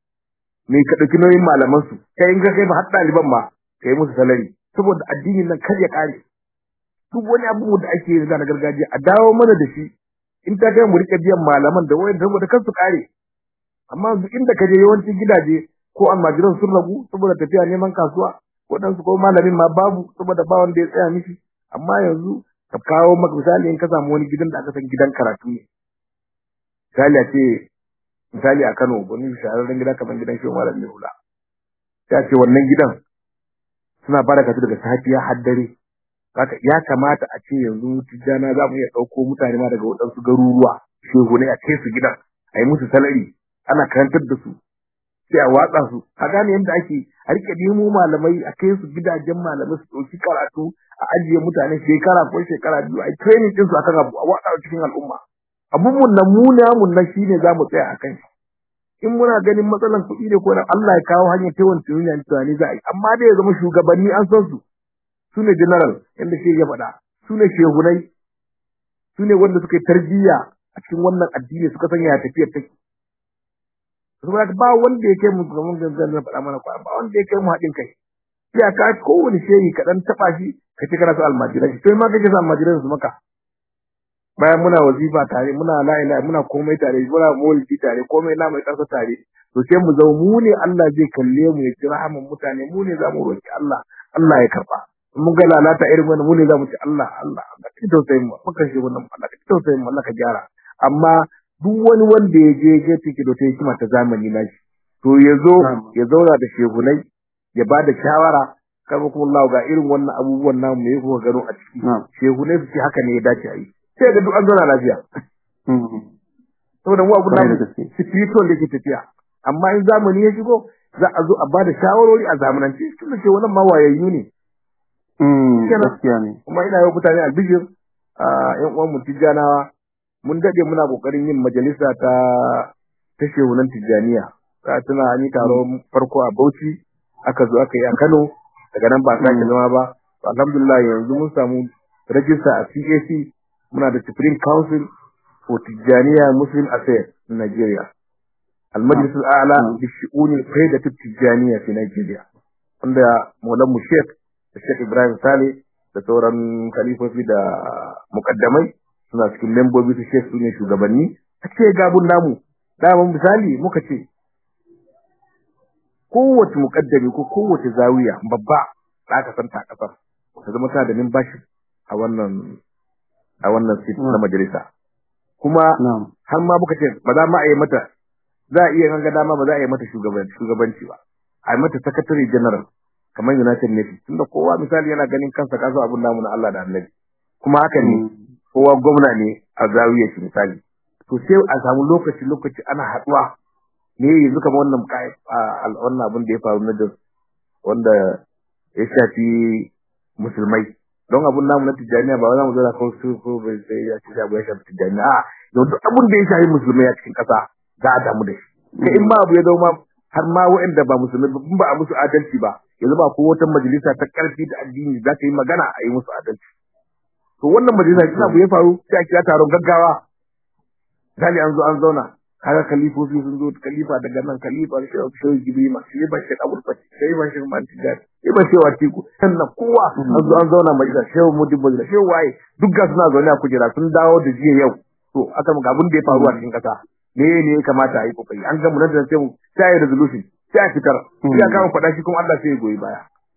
Speaker 3: me ka dauki nauyin malaman su kai in ga kai ba har daliban ma kai musu salari saboda addinin nan kar ya kare duk wani abu da ake yi na gargajiya a dawo mana da shi in ta kai mu rike biyan malaman da wayan saboda kar su kare amma duk inda kaje yawancin gidaje ko almajiran sun ragu saboda tafiya neman kasuwa wadansu ko malamin ma babu saboda ba wanda ya tsaya mishi amma yanzu ka kawo maka misali in ka samu wani gidan da aka san gidan karatu ne misali a ce misali a Kano wani shahararren gida kamar gidan Shehu Malam Nura ya ce wannan gidan suna fara kasu daga safiya har dare haka ya kamata a ce yanzu tijjana za mu iya dauko mutane ma daga wadansu garuruwa shehu ne a kai su gidan a yi musu salari ana karantar da su sai a watsa su a gane yadda ake a rike nemo malamai a kai su gidajen malamai su dauki karatu a ajiye mutane shekara ko shekara biyu a training din su akan abu a watsa cikin al'umma abubuwan nan mu ne mun nan shine zamu tsaya akan shi in muna ganin matsalan kuɗi ne ko Allah ya kawo hanyar taiwon tunani tunani za a yi amma da ya zama shugabanni an san su su ne general yanda shi ya faɗa su ne shehunai su ne wanda suka yi tarbiyya a cikin wannan addini suka sanya tafiyar take saboda ba wanda ya kai mu gaban gangan na faɗa mana kwa ba wanda ya kai mu haɗin kai ya ka kowane shehi ka dan taba shi ka ce kana so almajirai sai ma kake so almajirai su maka bayan muna wazifa tare muna la ilaha muna komai tare muna maulidi tare komai na mai kasa tare to sai mu zama mu ne Allah zai kalle mu ya kira hamun mutane mu ne zamu roki Allah Allah ya karba mun ga lalata irin wannan mu ne zamu ci Allah Allah Allah ki tausayin mu muka shi wannan Allah ki tausayin mu Allah ka gyara amma duk wani wanda ya je je tiki da tayi kuma ta zamani na shi to yazo ya zauna da shehunai ya bada shawara karba kuma Allah ga irin wannan abubuwan namu ne kuka gano a ciki shehunai su ce haka ne ya dace a yi sai ga duk an zauna lafiya saboda mu abu da spiritual da ke tafiya amma in zamani ya shigo za a zo a bada shawarori a zamanance tunda ce wannan ma wayayyu ne
Speaker 1: mm gaskiya ne
Speaker 3: kuma ina yau mutane albishir a yan uwan mu tijjanawa mun dade muna kokarin yin majalisa ta ta shehunan tijjaniya ka tuna an yi taro farko a Bauchi aka zo aka yi a Kano daga nan ba sake zama ba alhamdulillah yanzu mun samu register a C A C muna da Supreme Council for Tijaniya Muslim Affairs in Nigeria al-Majlis al-A'la bi shu'un al-Qaidah at-Tijaniyya fi Nigeria wanda Maulana Sheikh Sheikh Ibrahim Saleh da sauran khalifofi da mukaddamai suna cikin membobi su Sheikh sune shugabanni kace gabun namu da mun misali muka ce kowace mukaddami ko kowace zawiya babba aka santa kasar ta zama ta da membership a wannan a wannan seat na majalisa kuma har ma muka ce ba za ma a yi mata za a iya ganga dama ba za a yi mata shugabanci shugabanci ba a yi mata secretary general kamar United Nations tunda kowa misali yana ganin kansa kaso abun namu na Allah da Annabi kuma haka ne kowa gwamna ne a zawiya shi misali to sai a samu lokaci lokaci ana haduwa ne yanzu kamar wannan kai wannan abun da ya faru na da wanda ya shafi musulmai don abun namu na tijaniya ba za mu zo da ko su ko bai sai ya ci abu ya shafi tijaniya a don duk abun da ya shafi musulmai a cikin kasa za a damu da shi kai in ma abu ya zama har ma waɗanda ba musulmai ba a musu adalci ba yanzu ba ko wata majalisa ta karfi da addini za ta yi magana a yi musu adalci to wannan majalisa ina abu ya faru sai a kira taron gaggawa misali an zo an zauna kaga khalifofi sun zo khalifa daga nan khalifa shehu shehu jibrima shi ba shi abul fati sai ba shi man tijar sai ba shehu atiku sannan kowa an zo an zauna majalisa shehu mudibbo da shehu waye duk ga suna zaune a kujera sun dawo da jiya yau to aka muga abin da ya faru a cikin kasa me ne ya kamata a yi kokari an ga mun da sai mu sai resolution sai a fitar sai aka mu fada shi kuma Allah sai ya goyi baya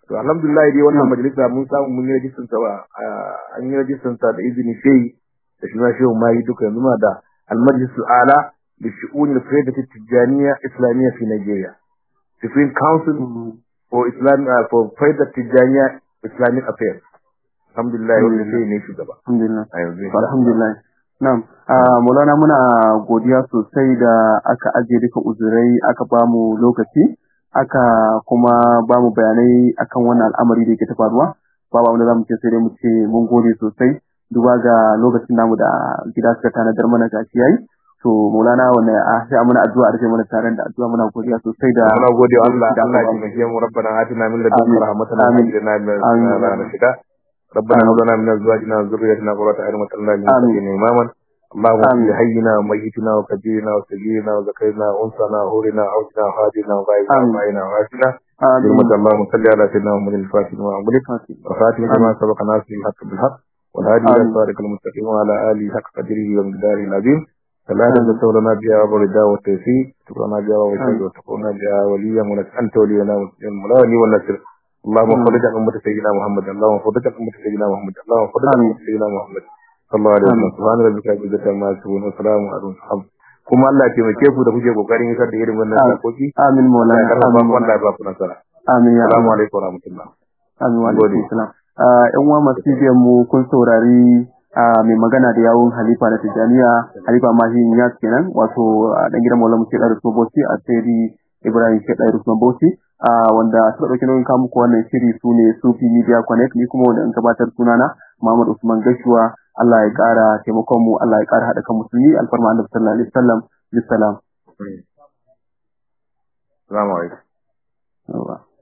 Speaker 3: to alhamdulillah dai wannan majalisa mun samu mun yi rajistan sa ba an yi rajistan sa da izini sai da shi ma shehu mai duka yanzu ma da al-majlisul ala li shu'un al-fayda at-tijaniyya islamiyya fi Nigeria Supreme Council for Islam uh, for Fayda Tijaniyya Islamic Affairs alhamdulillah wannan sai ne shugaba
Speaker 1: alhamdulillah alhamdulillah na'am Maulana muna godiya sosai da aka ajiye duka uzurai aka ba mu lokaci aka kuma ba mu bayanai akan wannan al'amari da yake ta faruwa babu wanda zamu ce sai dai mu ce mun gode sosai duba ga lokacin namu da gida suka tanadar mana gashi yayi to Maulana wannan a sai muna addu'a da mana taron da addu'a muna godiya sosai da
Speaker 3: muna gode Allah Allah ya taimake mu rabbana atina min ladunka rahmatan wa hab lana min ladunka ربنا هب لنا من ازواجنا وذريتنا قرة اعين واجعلنا للمتقين اماما اللهم اغفر لحينا وميتنا وكبيرنا وصغيرنا وذكرنا وانثانا وحورنا وعوجنا وحاجنا وغائبنا ومعينا وعاشنا برحمة اللهم صل على سيدنا محمد الفاتح وعملك وخاتم كما سبق ناصر الحق بالحق والهادي الى صراط المستقيم وعلى اله حق قدره ومقداره العظيم فلا تنسوا لنا بها والرضا والتوفيق تقرنا بها والخير وتقولنا بها وليا انت ولينا والمولى والنصر اللهم فرج عن أمة سيدنا محمد اللهم فرج عن أمة سيدنا محمد اللهم فرج عن أمة سيدنا محمد صلى الله عليه وسلم سبحان ربك رب العزة عما يصفون وسلام على المرسلين kuma Allah ya taimake ku da kuke kokarin isar da irin wannan sakoki
Speaker 1: amin maulana
Speaker 3: amin wallahi ba ku nasara
Speaker 1: amin ya
Speaker 3: assalamu alaikum wa rahmatullah
Speaker 1: amin wa alaikum assalam yan uwa masu biyan mu kun saurari mai magana da yawun Halifa na Tijaniya Halifa Mahin ya kenan wato dan gidan Maulana Musa Dairu Sobosi a Sayyidi Ibrahim Sheikh Dairu Sobosi wanda suka dauki nauyin kawo muku wannan shiri sune Sufi Media Connect ni kuma wanda in gabatar sunana Muhammad Usman Gashuwa Allah ya kara taimakon mu Allah ya kara hada kan musulmi alfarma Annabi sallallahu alaihi wasallam bisalam
Speaker 3: assalamu alaikum